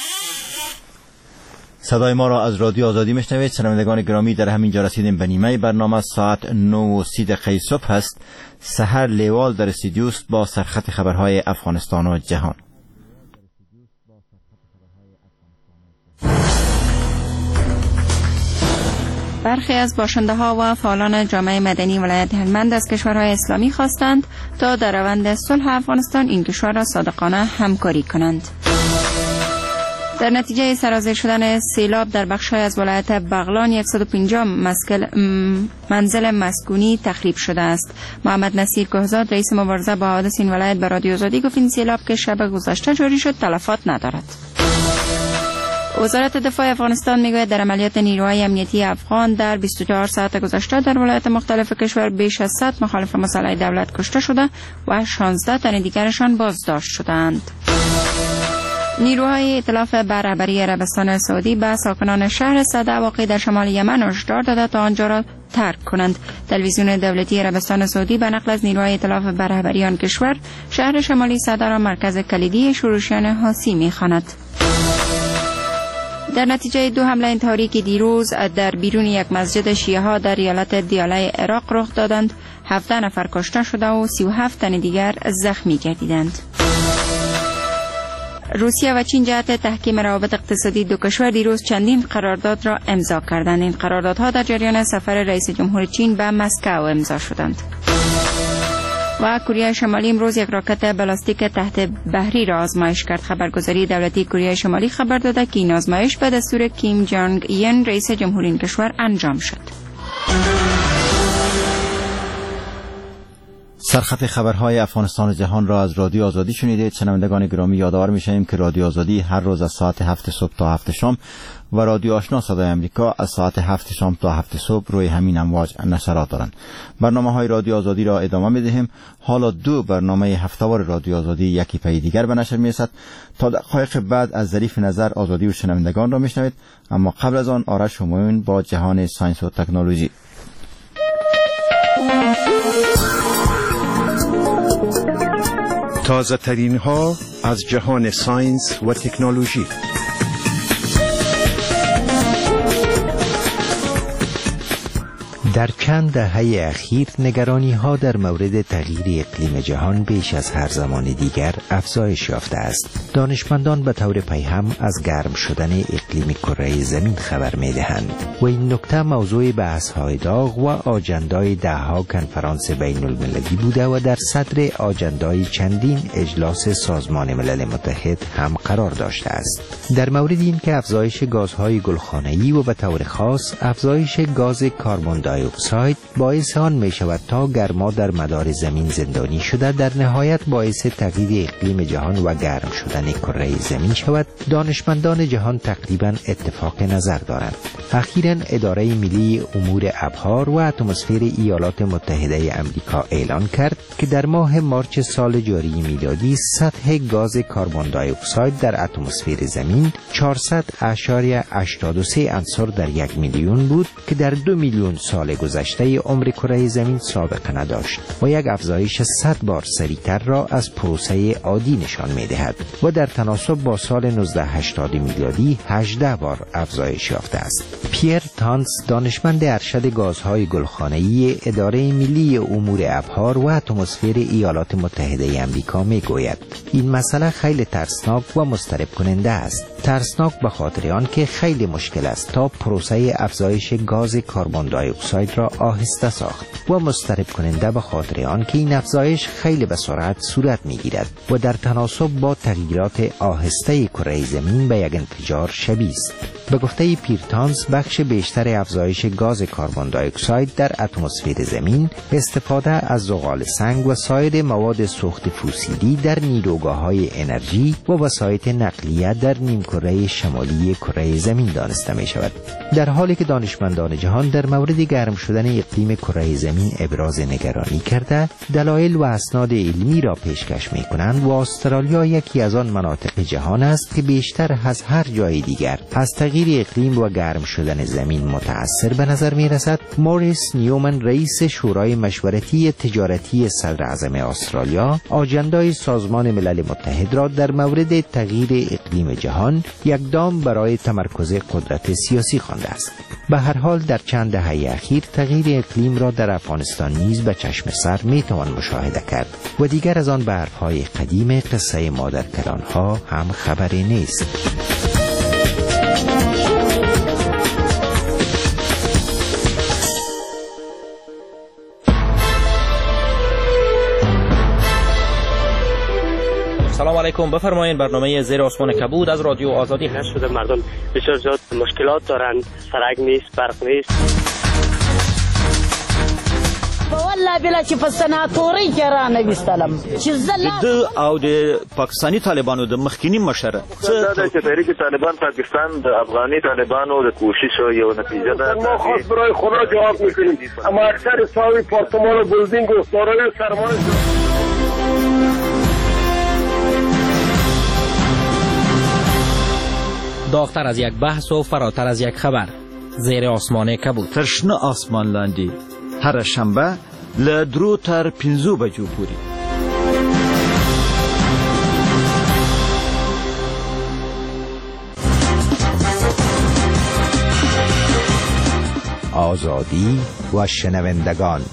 Speaker 1: صدای ما را از رادیو آزادی میشنوید. شنوندگان گرامی، در همین جا رسیدیم به نیمه برنامه. ساعت 9:30 صبح است. سحر لیوال در استودیو است با سرخط خبرهای افغانستان و جهان.
Speaker 2: برخی از باشنده‌ها و فعالان جامعه مدنی ولایت هلمند از کشورهای اسلامی خواستند تا در روند صلح افغانستان این کشور را صادقانه همکاری کنند. در نتیجه سرازیر شدن سیلاب در بخش‌های از ولایت بغلان 150 منزل مسکونی تخریب شده است. محمد نصیر گهزاد رئیس مبارزه با حوادث این ولایت به رادیو آزادی گفت این سیلاب که شب گذشته جاری شد تلفات ندارد. وزارت دفاع افغانستان میگوید در عملیات نیروهای امنیتی افغان در 24 ساعت گذشته در ولایات مختلف کشور بیش از 100 مخالف مسلح دولت کشته شده و 16 تن دیگرشان بازداشت شدند. نیروهای ائتلاف بر رهبری عربستان سعودی به ساکنان شهر صدع واقع در شمال یمن هشدار داده تا آنجا را ترک کنند. تلویزیون دولتی عربستان سعودی به نقل از نیروهای ائتلاف بر رهبری آن کشور شهر شمالی صدع را مرکز کلیدی شورشیان حاسی می‌خواند. در نتیجه 2 حمله انتحاری که دیروز در بیرون یک مسجد شیعه ها در ایالت دیاله عراق رخ دادند، 17 نفر کشته شده و 37 تن دیگر زخمی گردیدند. روسیه و چین جهت تحکیم روابط اقتصادی دو کشور دیروز چندین قرارداد را امضا کردند. این قراردادها در جریان سفر رئیس جمهور چین به مسکو امضا شدند. و کره شمالی امروز یک راکت بالاستیک تحت بحری را آزمایش کرد. خبرگزاری دولتی کره شمالی خبر داده که این آزمایش به دستور کیم جانگ این رئیس جمهور این کشور انجام شد.
Speaker 1: سرخط خبرهای افغانستان و جهان را از رادیو آزادی شنیدید. شنوندگان گرامی، یادآور می‌شویم که رادیو آزادی هر روز از ساعت 7 صبح تا 7 شام و رادیو آشنا صدای امریکا از ساعت 7 شام تا 7 صبح روی همین امواج نشرات دارند. برنامه‌های رادیو آزادی را ادامه می‌دهیم. حالا 2 برنامه هفته‌وار رادیو آزادی یکی پی دیگر به نشر می‌رسد. تا دقایق بعد از ظریف نظر آزادی و شنوندگان را می‌شنوید. اما قبل از آن آرش همایون با جهان ساینس و تکنولوژی.
Speaker 16: تازه ترین ها از جهان ساینس و تکنولوژی.
Speaker 17: در چند دهه اخیر نگرانی ها در مورد تغییر اقلیم جهان بیش از هر زمان دیگر افزایش یافته است. دانشمندان به طور پیهم از گرم شدن اقلیم کره زمین خبر می دهند و این نکته موضوع بحث های داغ و آجندای دهها کنفرانس بین المللی بوده و در صدر آجندای چندین اجلاس سازمان ملل متحد هم قرار داشته است. در مورد این که افزایش گازهای گلخانه‌ای و به طور خاص افزایش گاز کربن دی اکساید باعث آن می شود تا گرما در مدار زمین زندانی شده در نهایت باعث تغییر اقلیم جهان و گرم شدن کره زمین شود، دانشمندان جهان تقریبا اتفاق نظر دارند. اخیراً اداره ملی امور ابحار و اتمسفر ایالات متحده آمریکا اعلان کرد که در ماه مارچ سال جاری میلادی سطح گاز کربن دی اکساید در اتمسفر زمین 400.83 عنصر در 1 میلیون بود که در 2 میلیون سال گذشته عمر کره زمین سابقه نداشت و یک افزایش 100 بار سریعتر را از پروسه عادی نشان می‌دهد و در تناسب با سال 1980 میلادی 18 بار افزایش یافته است. پیر تانس، دانشمند ارشد گازهای گلخانه‌ای اداره ملی امور ابحار و اتمسفر ایالات متحده آمریکا میگوید این مسئله خیلی ترسناک و مضطرب کننده است. ترسناک به خاطر آن که خیلی مشکل است تا پروسه افزایش گاز کربن دی اکساید را آهسته ساخت و مضطرب کننده به خاطر آن که این افزایش خیلی به سرعت صورت میگیرد و در تناسب با تغییرات آهسته کره زمین به یک انفجار شبیه است. به گفته پیرتانز بخش بیشتر افزایش گاز کربن دی اکساید در اتمسفر زمین، استفاده از زغال سنگ و سایر مواد سوخت فسیلی در نیروگاه‌های انرژی و وسایط نقلیه در نیمکره شمالی کره زمین دانسته می شود. در حالی که دانشمندان جهان در مورد گرم شدن اقلیم کره زمین ابراز نگرانی کرده، دلایل و اسناد علمی را پیشکش می کنند و استرالیا یکی از آن مناطق جهان است که بیشتر از هر جای دیگر از تغییر اقلیم و گرم شدن زمین متأثر به نظر می رسد. موریس نیومن، رئیس شورای مشورتی تجارتی صدر اعظم استرالیا، آجندای سازمان ملل متحد را در مورد تغییر اقلیم جهان یک دام برای تمرکز قدرت سیاسی خوانده است. به هر حال در چند دهه اخیر تغییر اقلیم را در افغانستان نیز به چشم سر می توان مشاهده کرد و دیگر از آن برفهای قدیم قصه مادرکلانها هم خبری نیست.
Speaker 18: سلام علیکم، بفرمایید. برنامه زیر آسمان کبود از رادیو آزادی
Speaker 19: هست. شده مردم بسیار زیاد مشکلات دارند، سرک نیست، برق نیست.
Speaker 20: والله بلا چې په سناتوري کې را نویستلم چې
Speaker 21: د او د پاکستانی طالبانو د مخکینی مشر
Speaker 22: دا چې تحریک طالبان پاکستان د افغاني طالبانو د کوشش یو نتیجه ده.
Speaker 23: ما خاص برای خدا جواب میکنیم، اما اکثر ساوی پارتمان و بلدینگ و دارای سرمایه
Speaker 18: داغتر از یک بحث و فراتر از یک خبر، زیر آسمان کبود.
Speaker 21: ترشنه آسمان لاندی هر شنبه له 3 تر 5 بجو پوری.
Speaker 17: آزادی و شنوندگان.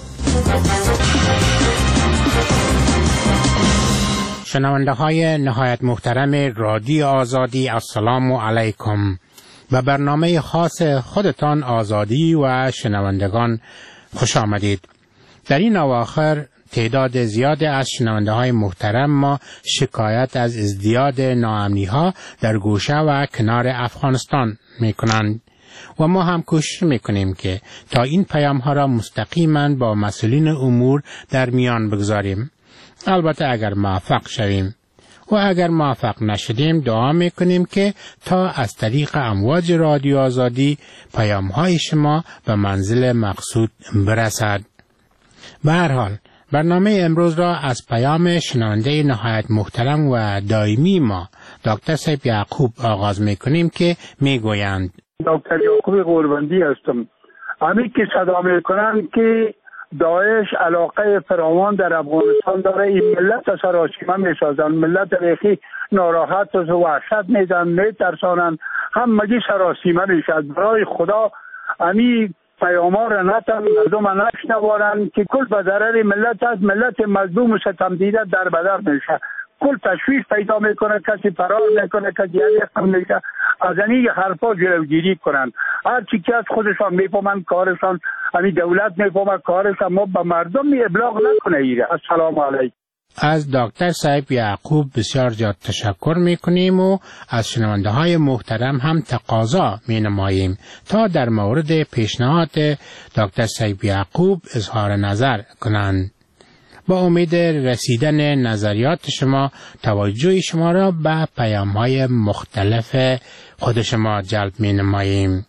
Speaker 24: شنونده های نهایت محترم رادیو آزادی، السلام علیکم. به برنامه خاص خودتان آزادی و شنوندگان خوش آمدید. در این اواخر تعداد زیاد از شنونده های محترم ما شکایت از ازدیاد ناامنی ها در گوشه و کنار افغانستان می کنند و ما هم کوشش می کنیم که تا این پیام ها را مستقیما با مسئولین امور در میان بگذاریم. البته اگر موفق شویم و اگر موفق نشدیم دعا میکنیم که تا از طریق امواج رادیو آزادی پیام های شما به منزل مقصود برسد. به هر حال برنامه امروز را از پیام شنونده نهایت محترم و دائمی ما دکتر سیب یعقوب آغاز میکنیم که میگویند:
Speaker 23: دکتر یعقوب قوربندی هستم. همین که صدا میکنند که داعش علاقه فراوان در افغانستان داره، این ملت سراسیمه میسازن، ملت ریخی ناراحت و وحشت میدن، میترسانن، هم مگی سراسیمه میشد. برای خدا امی پیاما را نتن مردم نشنوارن که کل به ضرر ملت است. ملت مظلوم و ستم دیده در بدر میشه، کل تشویش پیدا میکنه، کسی فرار میکنه، کسی علیه میشه. از این حرفا جلوگیری کنن. هر چی که از خودشان میفهمن کارشان، همین دولت میفهمه کارشان، ما به مردم ابلاغ نکنه ایره. السلام علیکم.
Speaker 24: از دکتر صاحب یعقوب بسیار زیاد تشکر میکنیم و از شنونده های محترم هم تقاضا مینماییم تا در مورد پیشنهاد دکتر صاحب یعقوب اظهار نظر کنند. با امید رسیدن نظریات شما توجه شما را به پیام های مختلف خود شما جلب می نماییم.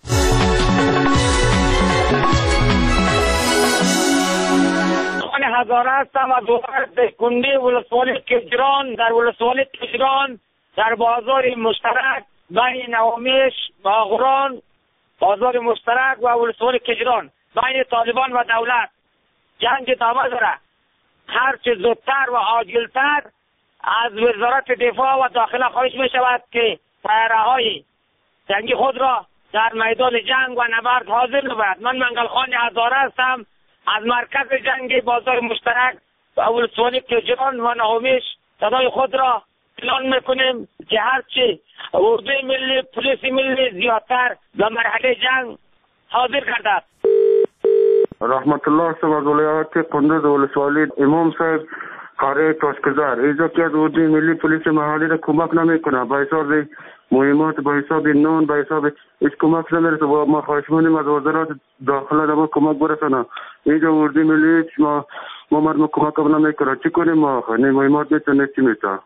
Speaker 25: هزاره هستم از ولایت کنده ولسوالی کجران. در ولسوالی کجران در بازار مشترک بین نوامیش باغران، بازار مشترک و ولسوالی کجران بین طالبان و دولت جنگ ادامه داره. هر چه زودتر و عاجلتر از وزارت دفاع و داخله خواهش می شود که طیاره‌های جنگی خود را در میدان جنگ و نبرد حاضر نماید. من منگلخان هزاره هستم. از مرکز جنگ بازار مشترک و ولسوالی کجران و نهامیش صدای خود را اعلان میکنیم که هرچی اردوی ملی، پلیس ملی زیادتر به مرحله جنگ حاضر گردد.
Speaker 23: رحمت الله صاحب از ولایت قندوز ولسوالی امام صاحب قاره تاشکزار ایجا که از اردوی ملی پلیس محلی را کمک نمیکنه. با اصرار
Speaker 4: مهمات به حساب نان به حساب هیچ کمک نمیرسه. ما خواهش می‌کنیم از وزارت داخله ما کمک برسانه. اینجا اردوی ملی ما مردم کمک نمیکنه. چی کنیم ما؟ مهمات میتونه چی میتونه؟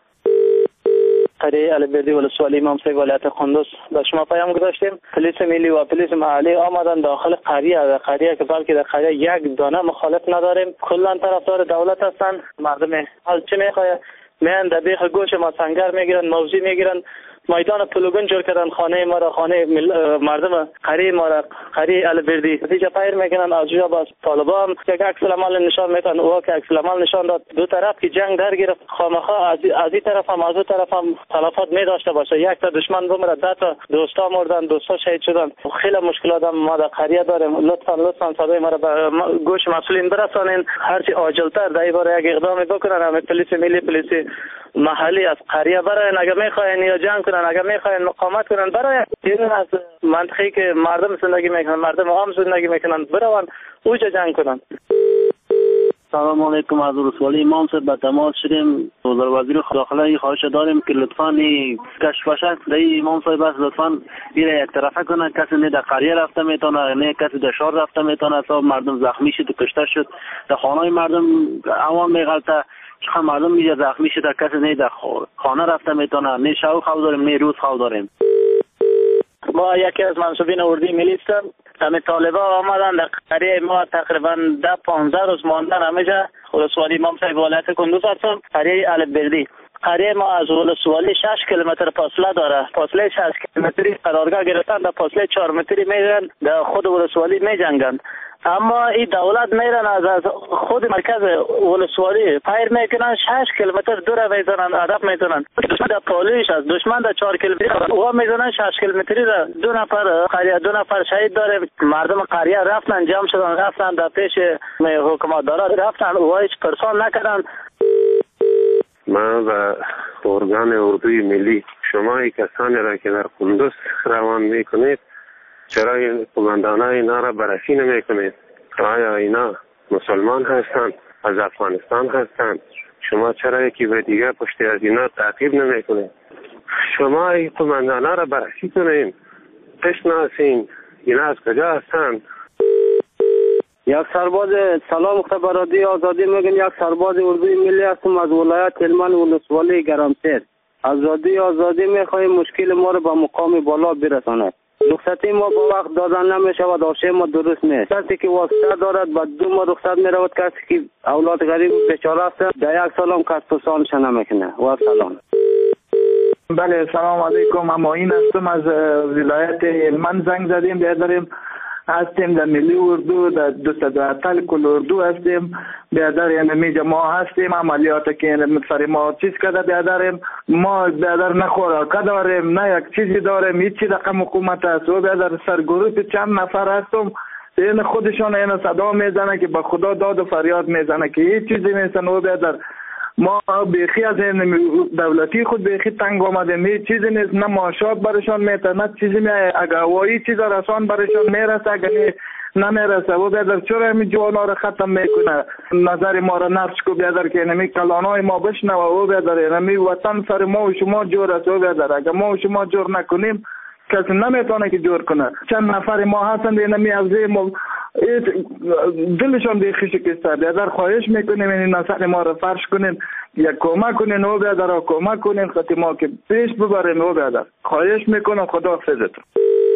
Speaker 5: قریه البردی ولسوالی امام صاحب ولایت قندوز به شما پیام گذاشتیم. پلیس ملی و پلیس محلی آمدن داخل قریه که بلکه در قریه یک دانه مخالف نداریم. کلا طرفدار دولت هستن. مردم حال چه میخواد میان در بیخ گوش ما سنگر میگیرن، موضوع میگیرن، میدان پلوگن جور کردن، خانه ما را، خانه مردم قریه ما را، قریه البردی دیگه پایر میکنن. از جا باز طالبان یک عکس العمل نشان میدن، او که عکس العمل نشان داد. دو طرف که جنگ در گرفت، خامخا از این طرف هم از اون طرف هم تلفات می داشته باشه. یک تا دشمن بمره، 10 تا دوستا مردن، دوستا شهید شدن. خیلی مشکلات ما در قریه داریم. لطفا صدای ما را به گوش مسئولین برسانین. هرچی عاجلتر در این باره یک اقدام بکنن. همه پلیس ملی، پلیس محلی از قریه برای اگه میخواین یا جنگ کنن، اگه میخواین مقاومت کنن، برای این از منطقی که مردم زندگی میکنن، مردم عام زندگی میکنن، برون اوجا جنگ کنن. سلام علیکم. از ولسوالی امام صاحب به تماس شدیم. وزیر داخله خواهش داریم که لطفاً کشف در امام صاحب است، لطفاً یک طرفه کنه. کسی نه در قریه رفته میتونه، نه کسی در شهر رفته میتونه. صاحب مردم زخمی شد و کشته شد. در خانه مردم عوام میغلطه. چقدر مردم میگه زخمی شده، کسی نه در خانه رفته میتونه. نه شب خواب داریم، نه روز خواب داریم. ما یکی از منصوبین اردوی ملی هستم. همه طالبا آمدن در قریه ما تقریبا 10-15 روز ماندن. همه جا ولسوالی امام صاحب ولایت کندوز هستم. قریه البردی قریه ما از ولسوالی 6 کیلومتر فاصله داره. فاصله 6 کیلومتری قرارگاه گرفتن. در فاصله 4 متری میرن در خود ولسوالی میجنگن. اما این دولت میرن از خود مرکز ولسوالی پایر میکنن، 6 کیلومتر دور میزنن، هدف میزنن. دشمن در پالویش است، دشمن در 4 کیلومتر او میزنن 6 کیلومتری را. 2 نفر شهید داره. مردم قریه رفتن، جمع شدن، رفتن در پیش حکومت دارا، رفتن او هیچ پرسان نکردن.
Speaker 4: من و ارگان اردوی ملی شما کسانی را که در قندوز روان میکنید چرا این قماندانه اینا را بررسی نمی کنید؟ آیا اینا مسلمان هستند؟ از افغانستان هستند؟ شما چرا یکی به دیگه پشتی از اینا تعقیب نمی کنید؟ شما این قماندانه را بررسی کنید، بشناسین اینا از کجا هستند.
Speaker 5: یک سرباز سلام خبرادی آزادی میگم. یک سرباز اردوی ملی هستم از ولایت هلمند ولسوالی گرمسیر. از رادیو آزادی میخواهیم مشکل ما را به مقام بالا برساند. رخصتی ما با وقت دادن نمیشود، آشه ما درست نیست. کسی که واسطه دارد بعد 2 ماه رخصت میرود، کسی که اولاد غریب بیچاره است در 1 سال هم کسب و سالش نمیکنه. و سلام.
Speaker 7: بله سلام علیکم. اما این هستم از ولایت هلمند زنگ زدیم. بیادریم هستیم در ملی اردو، در 210 کل اردو هستیم. بیادر یعنی میجا ما هستیم عملیات که سر ما چیز کرده. بیادریم ما بیادر نه خوراک داریم، نه یک چیزی داریم، هیچ چیز رقم حکومت است. و بیادر سرگروه چند نفر هستم، این خودشون این صدا میزنه که به خدا داد و فریاد میزنه که هیچ چیزی نیستن. و بیادر ما بیخی از این دولتی خود بیخی تنگ آمدیم، هیچ چیزی نیست، نه معاشات برشان میتر، نه چیزی اگه هوایی چیز رسان برشان میرسه، اگه نمیرسه. و بیادر چرا همین جوانا رو ختم میکنه؟ نظر ما رو نفش کو بیادر که نمی کلانای ما بشنوه. و بیادر نمی وطن سر ما و شما جور است. و بیادر اگه ما و شما جور نکنیم کسی نمیتونه که جور کنه. چند نفر ما هستند نمی افزه ما دلشان بیخی شکسته. بیادر خواهش میکنیم این نسل ما رو فرش کنین، یک کمک کنین. و بیادر کمک کنین خطی ما که پیش ببریم. و بیادر خواهش میکنم. خدا حافظتون.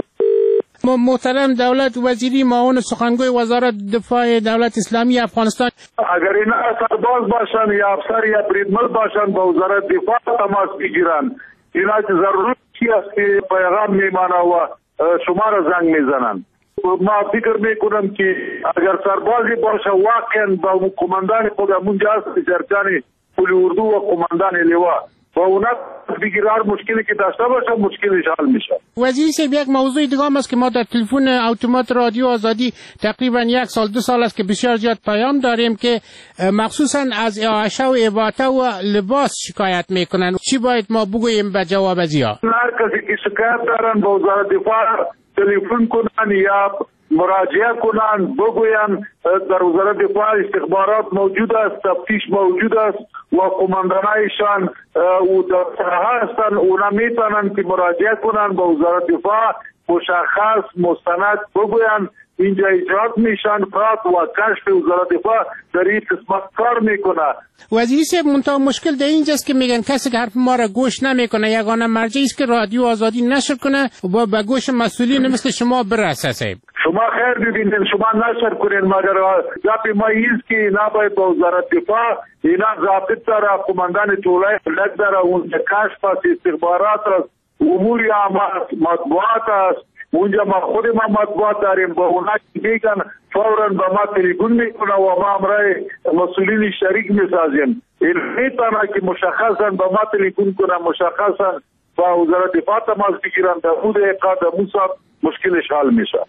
Speaker 24: محترم دولت وزیری معاون سخنگوی وزارت دفاع دولت اسلامی افغانستان،
Speaker 23: اگر اینا سرباز باشن یا افسر یا بریدمن باشن با وزارت دفاع تماس بگیرن. اینا که ضروری است که پیغام میمانه و شما را زنگ میزنن. ما فکر میکنم که اگر سربازی باشه واقعا با قماندان خود همونجا هست سرجانی پل اردو و قماندان لوا و اونا بگیرار مشکلی که داشته باشه مشکلش حل میشه.
Speaker 24: وزیر صاحب یک موضوع دیگه هم است که ما در تلفن اتومات رادیو آزادی تقریبا 1 سال 2 سال است که بسیار زیاد پیام داریم که مخصوصا از اعاشه و اباطه و لباس شکایت میکنن. چی باید ما بگوییم به جواب ازیا؟
Speaker 23: هر کسی که شکایت دارن با وزارت دفاع تلفن کنن یا مراجعه کنند، بگویند در وزارت دفاع استخبارات موجود است، تفتیش موجود است و قماندانایشان او هستند، اونا میتونند که مراجعه کنند به وزارت دفاع، مشخص مستند بگویند اینجا ایجاد میشن، فرات و کشف وزارت دفاع در این قسمت کار میکنه.
Speaker 24: وزیری صاحب منتها مشکل در اینجاست که میگن کسی که حرف ما را گوش نمیکنه، یگانه مرجعی است که رادیو آزادی نشر کنه و به گوش مسئولین مثل شما برسه. صاحب
Speaker 23: شما خیر ببینید، شما نشر کنید، مگر گپ ما ایست که نباید به وزارت دفاع اینا ضابط داره، قماندان طولای ملت داره، اونجا کشف است، استخبارات است، امور مطبوعات است، اونجا ما خود ما مطبوعات داریم، با اونا میگن فوراً به ما تلفن میکنه و ما امرای مسئولین شریک میسازیم. این میتونه که مشخصا به ما تلفن کنه، مشخصا با وزارت دفاع تماس بگیرن، در مورد اقاد موساد مشکلش حل میشه.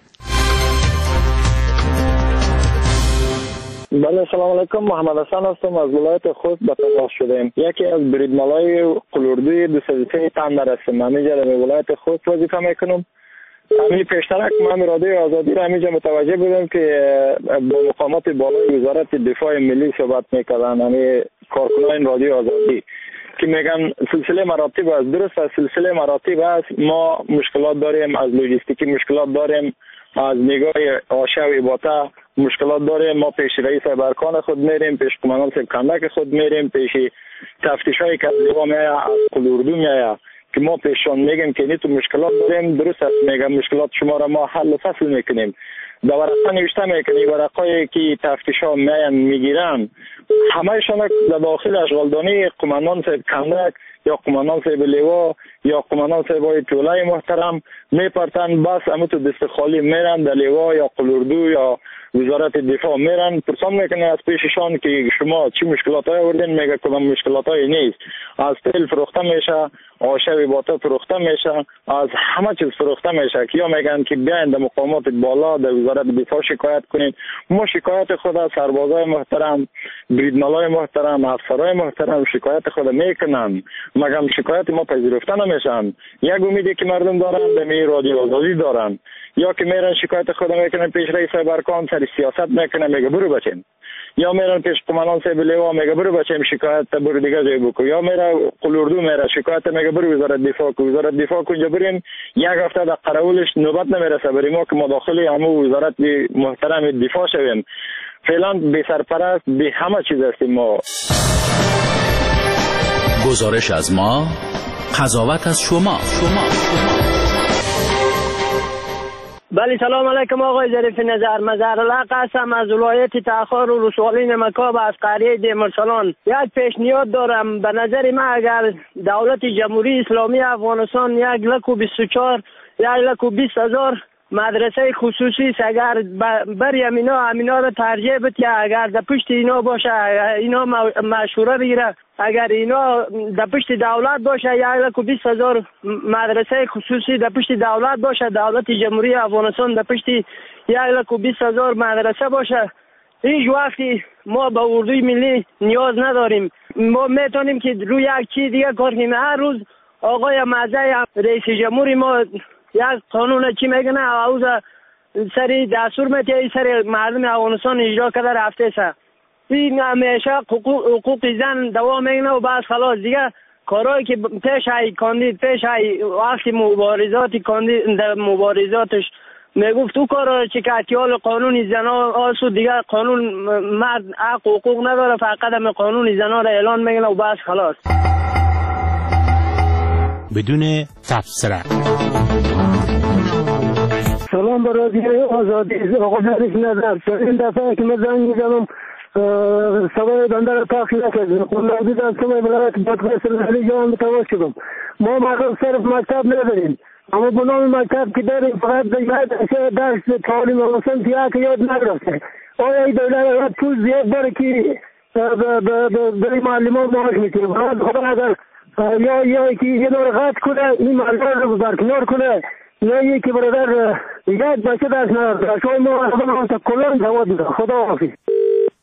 Speaker 5: بله سلام علیکم، محمد حسن هستم، از ولایت خوست به تماس شدیم. یکی از بریدمالای قلوردوی 203 تندر هستم. همینجا در ولایت خوست وظیفه میکنم. همین پیشترک من رادیو آزادی را همینجا متوجه بودم که با مقامات بالای وزارت دفاع ملی صحبت میکردن، همین کارکنان رادیو آزادی که میگن سلسله مراتب است. درست است، سلسله مراتب است. ما مشکلات داریم، از لوجستیکی مشکلات داریم، از نگاه آشه و باتا مشکلات داریم. ما پیش رئیس برکان خود میریم، پیش قماندان کندک خود میریم، پیش تفتیشایی که از لیوا میاید، از قلوردو میاید که ما پیشان میگیم که نیتو مشکلات داریم. درست است، میگم مشکلات شما را ما حل فصل میکنیم، در ورقه نوشته میکنیم. ورقایی که تفتیشا میان میگیرن همهشان در داخل اشغالدانی قماندان صاحب کندک یا قماندان صاحب لیوا یا قماندان صاحب طولای محترم میپرتن، بس همونطور دست خالی میرن در لیوا یا قلوردو یا وزارت دفاع میرن، پرسان میکنه از پیششان که شما چی مشکلات های آوردین، میگه کدام مشکلات های نیست. از تیل فروخته میشه، آشه و باتا فروخته میشه، از همه چیز فروخته میشه که یا میگن که بیاین در مقامات بالا در وزارت دفاع شکایت کنین. ما شکایت خود سربازای محترم، بریدمالای محترم، افسرای محترم شکایت خود میکنن، مگم شکایت ما پذیرفته نمیشن. یک امیدی که مردم دارن در می رادیو آزادی دارن، یا که میرن شکایت خود میکنن پیش رئیس برکان، سر سیاست میکنه میگه برو بچین، یا میرن پیش قماندان صاحب لیوا میگه برو بچین شکایت برو دیگه جای بکو، یا میره قلوردو میره شکایت میگه برو وزارت دفاع کو. وزارت دفاع کنجا بریم یک هفته در قراولش نوبت نمیرسه بریم ما که ما داخل همو وزارت محترم دفاع شویم. فعلا بی سرپرست بی همه چیز هستیم ما.
Speaker 3: گزارش از ما، قضاوت از شما.
Speaker 25: بله سلام علیکم آقای ظریف نظر، مظهرالحق هستم از ولایت تاخار و رسوالین مکاب از قریه دیمرسالان. یک پیشنهاد دارم، به نظر من اگر دولت جمهوری اسلامی افغانستان 1,24,000 1,20,000 مدرسه خصوصی اگر بر امینا رو ترجیح بده، اگر در پشت اینا باشه، اینا مشوره بگیره، اگر اینا در پشت دولت باشه 1,20,000 مدرسه خصوصی در پشت دولت باشه، دولت جمهوری افغانستان در پشت 1,20,000 مدرسه باشه، هیچ وقتی ما به اردوی ملی نیاز نداریم. ما میتونیم که روی یک چیز دیگه کار کنیم. هر روز آقای مزه رئیس جمهوری ما یک قانون چی میگنه اوز سری دستور میتیه سری مردم افغانستان اجرا کرده رفته سه. این همیشه حقوق زن دوام میگنه و بعد خلاص دیگه کارهایی که پیش های کاندید، پیش های وقتی مبارزاتی کاندید در مبارزاتش میگفت تو کارا چی که اتیال قانون زنا آسو دیگه قانون مرد حقوق نداره، فقط هم قانون زنا را اعلان میگنه و بعد خلاص.
Speaker 24: بدون تفسیر.
Speaker 8: سلام به رادیو آزادی. آقا ظریف نظر، این دفعه که من زنگ میزنم سوای بنده را پاک نکردم، قلابی در سوای ولایت بدخواست رحلی جوان متواز شدم. ما مردم صرف مکتب نداریم، اما به نام مکتب که داریم فقط درس تعلیم افغانستان که یاد نگرفته. آیا این دولت پول زیاد داره که برای معلمان معاش میکنیم؟ خدا اگر یا که یه دور قطع کنه این معلمان رو برکنار کنه، یا یکی برادر یک بچه درس نداره، شما ما کلان جواب میده. خدا حافظ.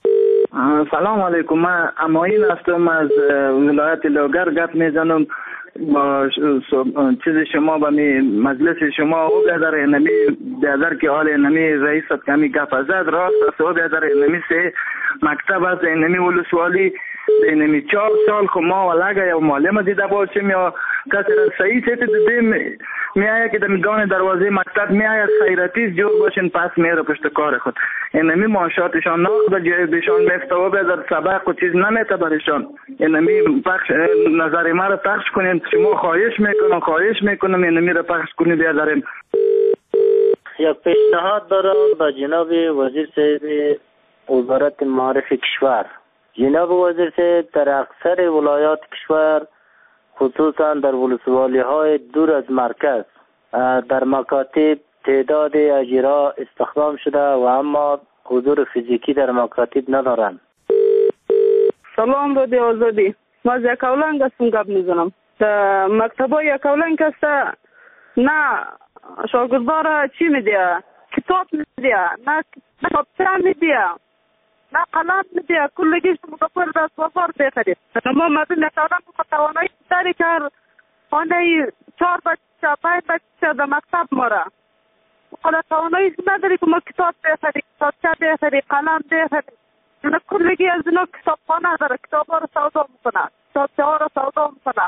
Speaker 7: سلام علیکم، من اماین هستم از ولایت لوگر گپ میزنم. با چیز شما با مجلس شما او بیادر اینمی بیادر که حال اینمی رئیس کمی گپ زد راست است او بیادر اینمی سه مکتب است اینمی ولسوالی اینمی 4 سال خو ما ولگه یا معلم دیده باشیم یا کسی را صحیح سیت دیدیم میآید که در میدان دروازه مکتب میآید خیراتی جور باشین پس میره پشت کار خود اینمی معاشاتشان ناقض جای بهشان میفته و بیادر سبق و چیز نمیته برشان اینمی پخش نظر ما را پخش کنین شما خواهش میکنم اینمی را پخش کنید بیادریم.
Speaker 5: یک پیشنهاد دارم با جناب وزیر صاحب وزارت معارف کشور. جناب وزیر صاحب در اکثر ولایات کشور خصوصا در ولسوالی های دور از مرکز در مکاتب تعداد اجرا استخدام شده و اما حضور فیزیکی در مکاتب ندارند.
Speaker 9: سلام رادیو آزادی. ما از یکاولنگ هستم گپ میزنم. در مکتبای یکاولنگ هست نه شاگردا را چی میده؟ کتاب میده، نه کتاب میده، نه قلم میده، کلگیش مدفر دست وفار بخرید. ما مردم یکاولنگ توانایی داری که آنه 4 بچه 5 بچه در مکتب ماره. حالا توانایی نداری که ما کتاب بخرید، کتابچه بخرید، قلم بخرید. نه کلگی از اینا کتابخانه داره، کتاب ها رو سودا میکنه، کتابچه ها رو سودا میکنه.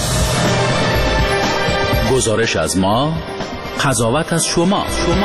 Speaker 3: گزارش از ما، قضاوت از شما.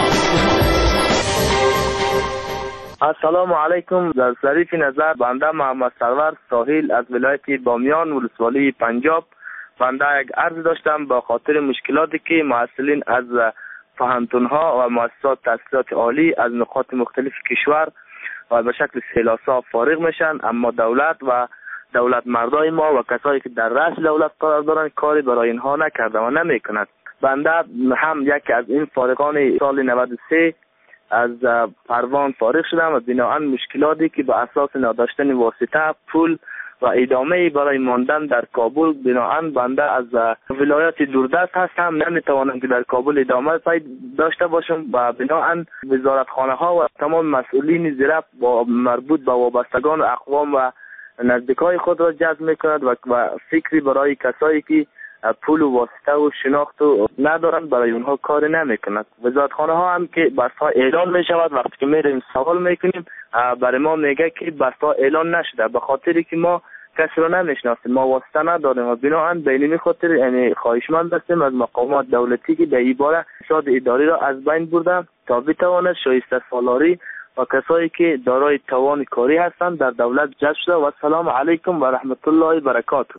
Speaker 10: السلام علیکم. در ظریف نظر بنده محمد سرور ساحل از ولایت بامیان ولسوالی پنجاب بنده یک عرض داشتم با خاطر مشکلاتی که محصلین از پوهنتون‌ها و مؤسسات تحصیلات عالی از نقاط مختلف کشور و به شکل سیلاسا فارغ میشن، اما دولت و دولت مردای ما و کسایی که در رأس دولت قرار دارند کاری برای اینها نکرده و نمیکند. بنده هم یکی از این فارغان سال 93 از پروان فارغ شدم و بنابراین مشکلاتی که به اساس نداشتن واسطه، پول و ادامه برای ماندن در کابل بنابراین بنده از ولایت دوردست هستم، نمیتوانم که در کابل ادامه داشته باشم و بنابراین وزارتخانه ها و تمام مسئولین زیر با مربوط به وابستگان و اقوام و نزدیکای خود را جذب میکند و فکری برای کسایی که پول و واسطه و شناخت و ندارند برای اونها کار نمیکند. وزارتخانه ها هم که بسها اعلان میشود وقتی که میریم سوال میکنیم برای ما میگه که بسها اعلان نشده به خاطری که ما کسی را نمیشناسیم، ما واسطه نداریم و بنابراین به این خاطر یعنی خواهشمند هستیم از مقامات دولتی که به این باره اقتصاد اداری را از بین برده تا بتواند شایسته سالاری و کسایی که دارای توان کاری هستند در دولت جذب شده. و السلام علیکم و رحمت الله و برکاته.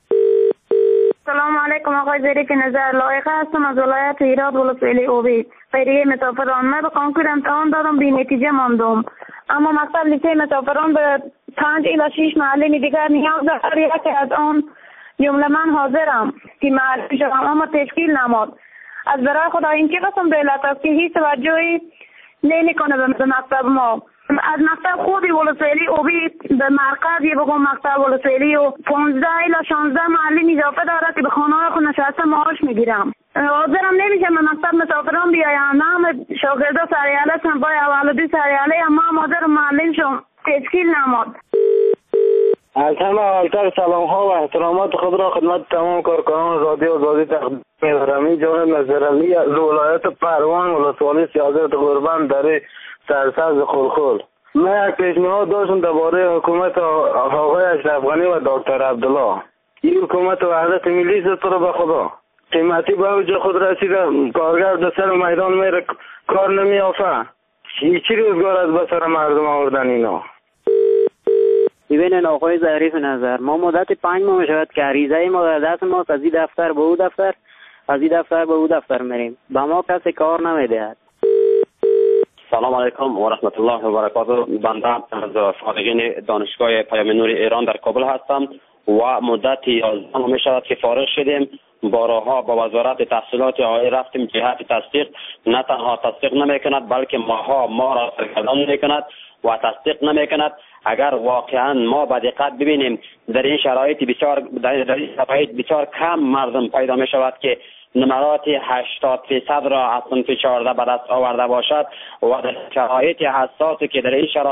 Speaker 11: سلام علیکم آقای ظریف نظر. لایقه هستم از ولایت هرات ولسوالی اوبی خیریه مسافران. من به کنکور امتحان دادم بی نتیجه ماندم، اما مکتب لیسه مسافران به 5 الی 6 معلم دیگر نیاز دارد که از آن جمله من حاضرم که معلم شوم، اما تشکیل نماد. از برای خدا این که قسم به علت است که هیچ توجهی نمیکنه به مکتب ما. از مکتب خود ولسوالی اوبی به مرکز یه بگم مکتب ولسوالی و 15 الی 16 معلم اضافه داره که به خانه های خود نشسته معاش میگیرم. حاضرم نمیشم به مکتب مسافران بیایم، هم شاگردا سریاله هستن با اولادی سریاله، اما هم حاضر معلم شم تشکیل نماد.
Speaker 5: التر سلام ها و احترامات خود را خدمت تمام کارکنان رادیو آزادی تقدیم می‌کنم. این جانب نظرعلی از ولایت پروان ولسوالی سیاست قربان در سرسبز خلخل. من یک پیشنهاد داشتم درباره حکومت آقای اشرف غنی و دکتر عبدالله. این حکومت وحدت ملی است تو رو به خدا قیمتی به اوج خود رسیده، کارگر در سر میدان میره کار نمیافه. چی روزگار از بسر مردم آوردن اینا؟
Speaker 12: ببینن آقای ظریف نظر، ما مدت 5 ماه شد که عریضه ما در دست ما از این دفتر به او دفتر، از این دفتر به او دفتر میریم، به ما کسی کار نمیدهد.
Speaker 14: سلام علیکم و رحمت الله و برکاته. بنده از فارغین دانشگاه پیام نور ایران در کابل هستم و مدت 11 ماه می شود که فارغ شدیم. بارها با وزارت تحصیلات عالی رفتیم جهت تصدیق، نه تنها تصدیق نمی کند بلکه ما را سرگردان می کند و تصدیق نمی کند. اگر واقعا ما با دقت ببینیم در این شرایط بسیار کم مردم پیدا می شود که نمرات 80% را از صنف 14 به دست آورده باشد و در شرایط حساسی که در این شرایط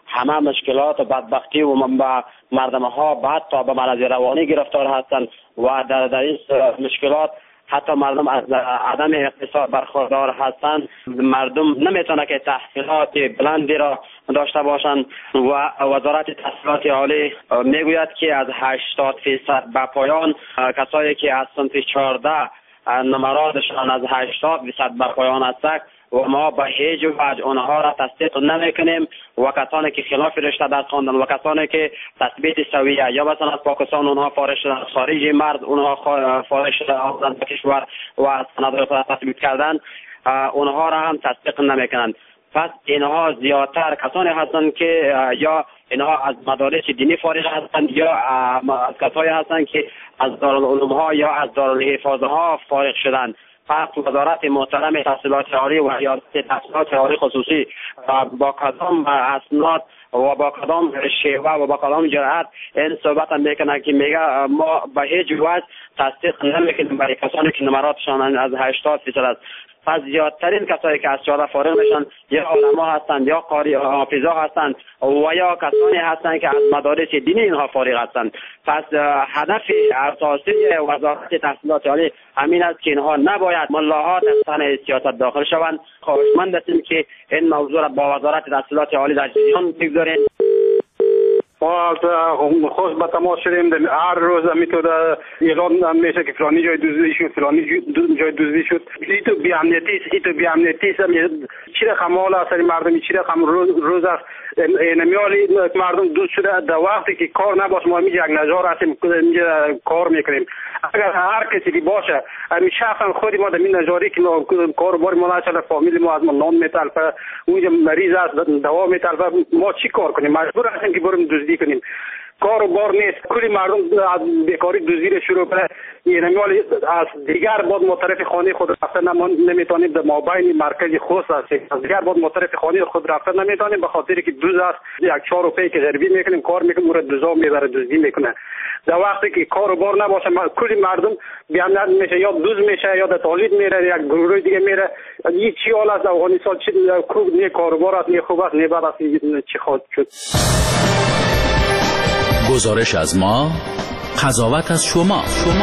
Speaker 14: همه مشکلات و بدبختی و مردم ها بعد تا به مرض روانی گرفتار هستند و در این مشکلات حتی مردم از عدم اقتصاد برخوردار هستند. مردم نمیتونه که تحصیلات بلندی را داشته باشند و وزارت تحصیلات عالی میگوید که از 80% به پایان کسایی که از صنف 14 نمراتشان از 80% به پایان است و ما به هیچ وجه اونها را تصدیق نمیکنیم و کسانی که خلاف رشته درس خواندن و کسانی که تثبیت سویه یا مثلا از پاکستان اونها فارغ شدن، از خارج مرز اونها فارغ شدن آمدن به کشور و سند را تثبیت کردن، اونها را هم تصدیق نمیکنند. پس اینها زیادتر کسانی هستند که یا اینها از مدارس دینی فارغ هستند یا از کسانی هستند که از دارالعلوم ها یا از دارالحفاظه ها فارغ شدند. پس وزارت محترم تحصیلات عالی و ریاست تحصیلات عالی خصوصی با کدام اسناد و با کدام شیوه و با کدام جرأت این صحبت میکنه که میگه ما به هیچ وجه تصدیق نمیکنیم برای کسانی که نمراتشان از 80% است. پس زیادترین کسایی که از 14 فارغ میشن یا علما هستند یا قاری حافظا هستند و یا کسانی هستند که از مدارس دینی اینها فارغ هستند. پس هدف اساسی وزارت تحصیلات عالی همین است که اینها نباید ملاها در صحنه سیاست داخل شوند. خواهشمند هستیم که این موضوع را با وزارت تحصیلات عالی در جریان بگذارید.
Speaker 1: ما خوش به تماس شدیم. هر روز میتونه اعلان میشه که فلانی جای دزدی شد، فلانی جای دزدی شد. ایتو بی‌امنیتی است. چی رقم حال است مردم، چی رقم روز است نمیالی مردم دوست شده. در وقتی که کار نباشه ما میگه یک نجار هستیم کار میکنیم. اگر هر کسی که باشه همین شخصا خودی ما در این نجاری که کاروبار ما نشده، فامیل ما از ما نان میتلفه، اونجا مریض است دوا میتلفه، ما چی کار کنیم؟ مجبور هستیم که بریم دزدی کنیم. کاروبار نیست. کلی مردم از بیکاری دزدی شروع کنه. یعنی از دیگر بعد مطرف خانه خود رفتن نمیتونیم. در مابین مرکز خوست هستیم. از دیگر بعد مطرف خانه خود رفتن نمیتونیم به خاطر که دوز است. یک 4 روپیه که غریبی میکنیم کار میکنیم، اون دوزا میبره دزدی میکنه. در وقتی که کاروبار نباشه کلی مردم بیامنیت میشه، یا دوز میشه یا در تولید میره، یک گروه دیگه میره. این چی حال است افغانستان؟ چی نه کاروبار است، نه خوب است، نه بد است، چی خواهد شد؟
Speaker 3: گزارش از ما، قضاوت از شما.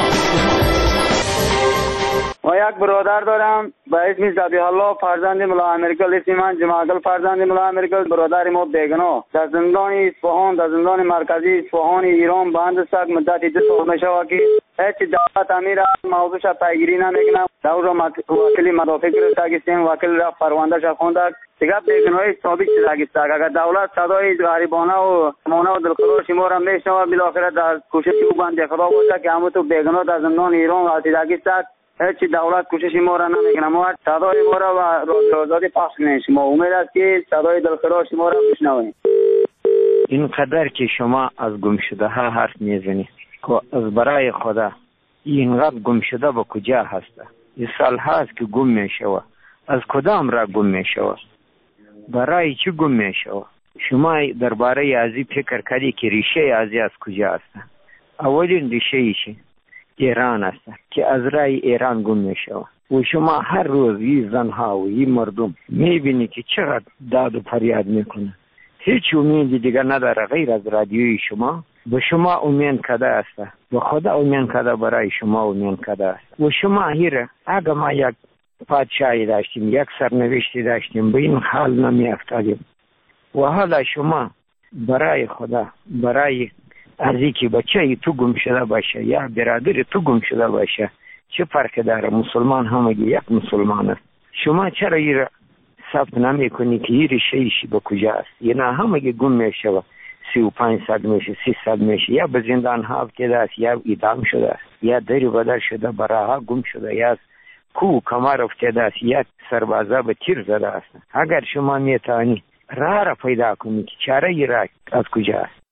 Speaker 2: ما یک برادر دارم به اسم ذبیح الله فرزند ملا امریکا، اسم من جماعت فرزند ملا امریکا. برادر ما بیگناه در زندان اصفهان، در زندان مرکزی اصفهان ایران بند است. مدت 2 سال میشه که هیچ دولت امیر موضوعش پیگیری نمیکنه. دور وکیل مدافع گرفتگیستیم، وکیل رفت پروندهش خونده دیگه بیگناهی ثابت شده است. اگر دولت صدای غریبانه و مانه و دلخراش ما را میشنوه بالاخره در کوشش او بنده خدا باشه که همون تو بیگناه در زندان ایران رسیدگی است. هیچ دولت کوشش ما را نمیکنه. ما صدای ما را و رادیو آزادی پخش نمیشه. ما امید است که صدای دلخراش ما را بشنویم.
Speaker 6: اینقدر که شما از گم شده ها حرف میزنید که از برای خدا اینقدر گم شده با کجا هسته؟ این سال هست که گم میشوه. از کدام را گم میشوه؟ برای چی گم میشوه؟ شما درباره ازی فکر کردی که ریشه ازی از کجا هسته؟ اولین ریشه ایشی ایران است که از رای ایران گم میشوه. و شما هر روز این زنها و این مردم میبینی که چقدر داد و فریاد میکنه. هیچ امیدی دیگر نداره غیر از رادیوی شما. به شما امید کده است، به خدا امید کده، برای شما امید کده است. و شما هیره اگر ما یک پادشاهی داشتیم، یک سرنوشتی داشتیم، به این حال نمی افتادیم. و حالا شما برای خدا، برای ازی که بچه تو گم شده باشه یا برادر تو گم شده باشه چه فرق داره؟ مسلمان همگی یک مسلمان است. شما چرا این ثبت نمی کنی که این ریشه‌ایش به کجا است؟ یه نه همگی گم میشه و 3500 میشه، 300 میشه، یا به زندان ها افتاده است، یا اعدام شده است، یا دری بدر شده، براها گم شده، یا کو کمر افتاده است، یا سربازا به تیر زده است. اگر شما میتونی راه را پیدا کنی که چاره ای را از کجا است.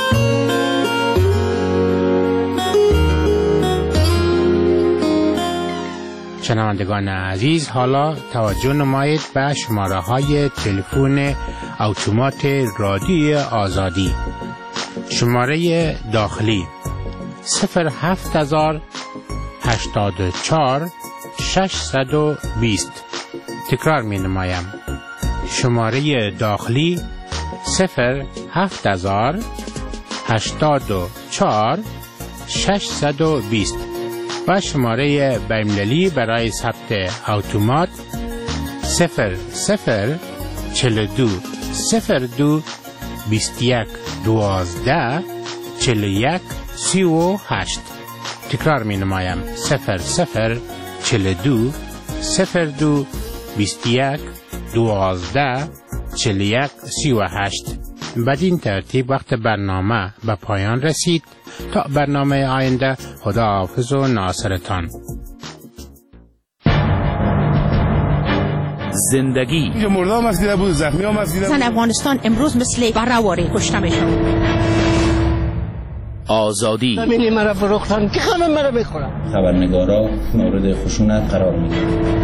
Speaker 24: شنوندگان عزیز، حالا توجه نمایید به شماره های تلفن اتومات رادیوی آزادی. شماره داخلی 07084 620. تکرار می نمایم. شماره داخلی 07084 620 و شماره بین‌المللی برای ثبت اتومات 0042 02 21 12 41 38. تکرار می نمایم 0042 02 21 12 41 38. بدین ترتیب وقت برنامه به پایان رسید. تا برنامه آینده، خداحافظ و ناصرتان.
Speaker 3: زندگی
Speaker 13: مردم مسئله بود، زخمی ها مسئله بود.
Speaker 15: زن افغانستان امروز مثل برآوری کشته میشن.
Speaker 3: آزادی
Speaker 15: زمینی مرا فروختن که همه مرا میخورن.
Speaker 3: خبرنگارا مورد خشونت قرار میگیرن.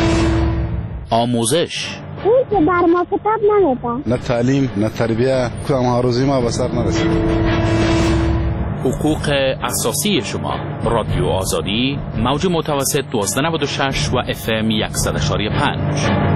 Speaker 3: آموزش
Speaker 11: اون که بر ما کتاب نمیدن.
Speaker 13: نه تعلیم نه تربیه، کدام هاروزی ما به سر نرسید.
Speaker 3: حقوق اساسی شما. رادیو آزادی، موج متوسط 1296 و FM 100.5.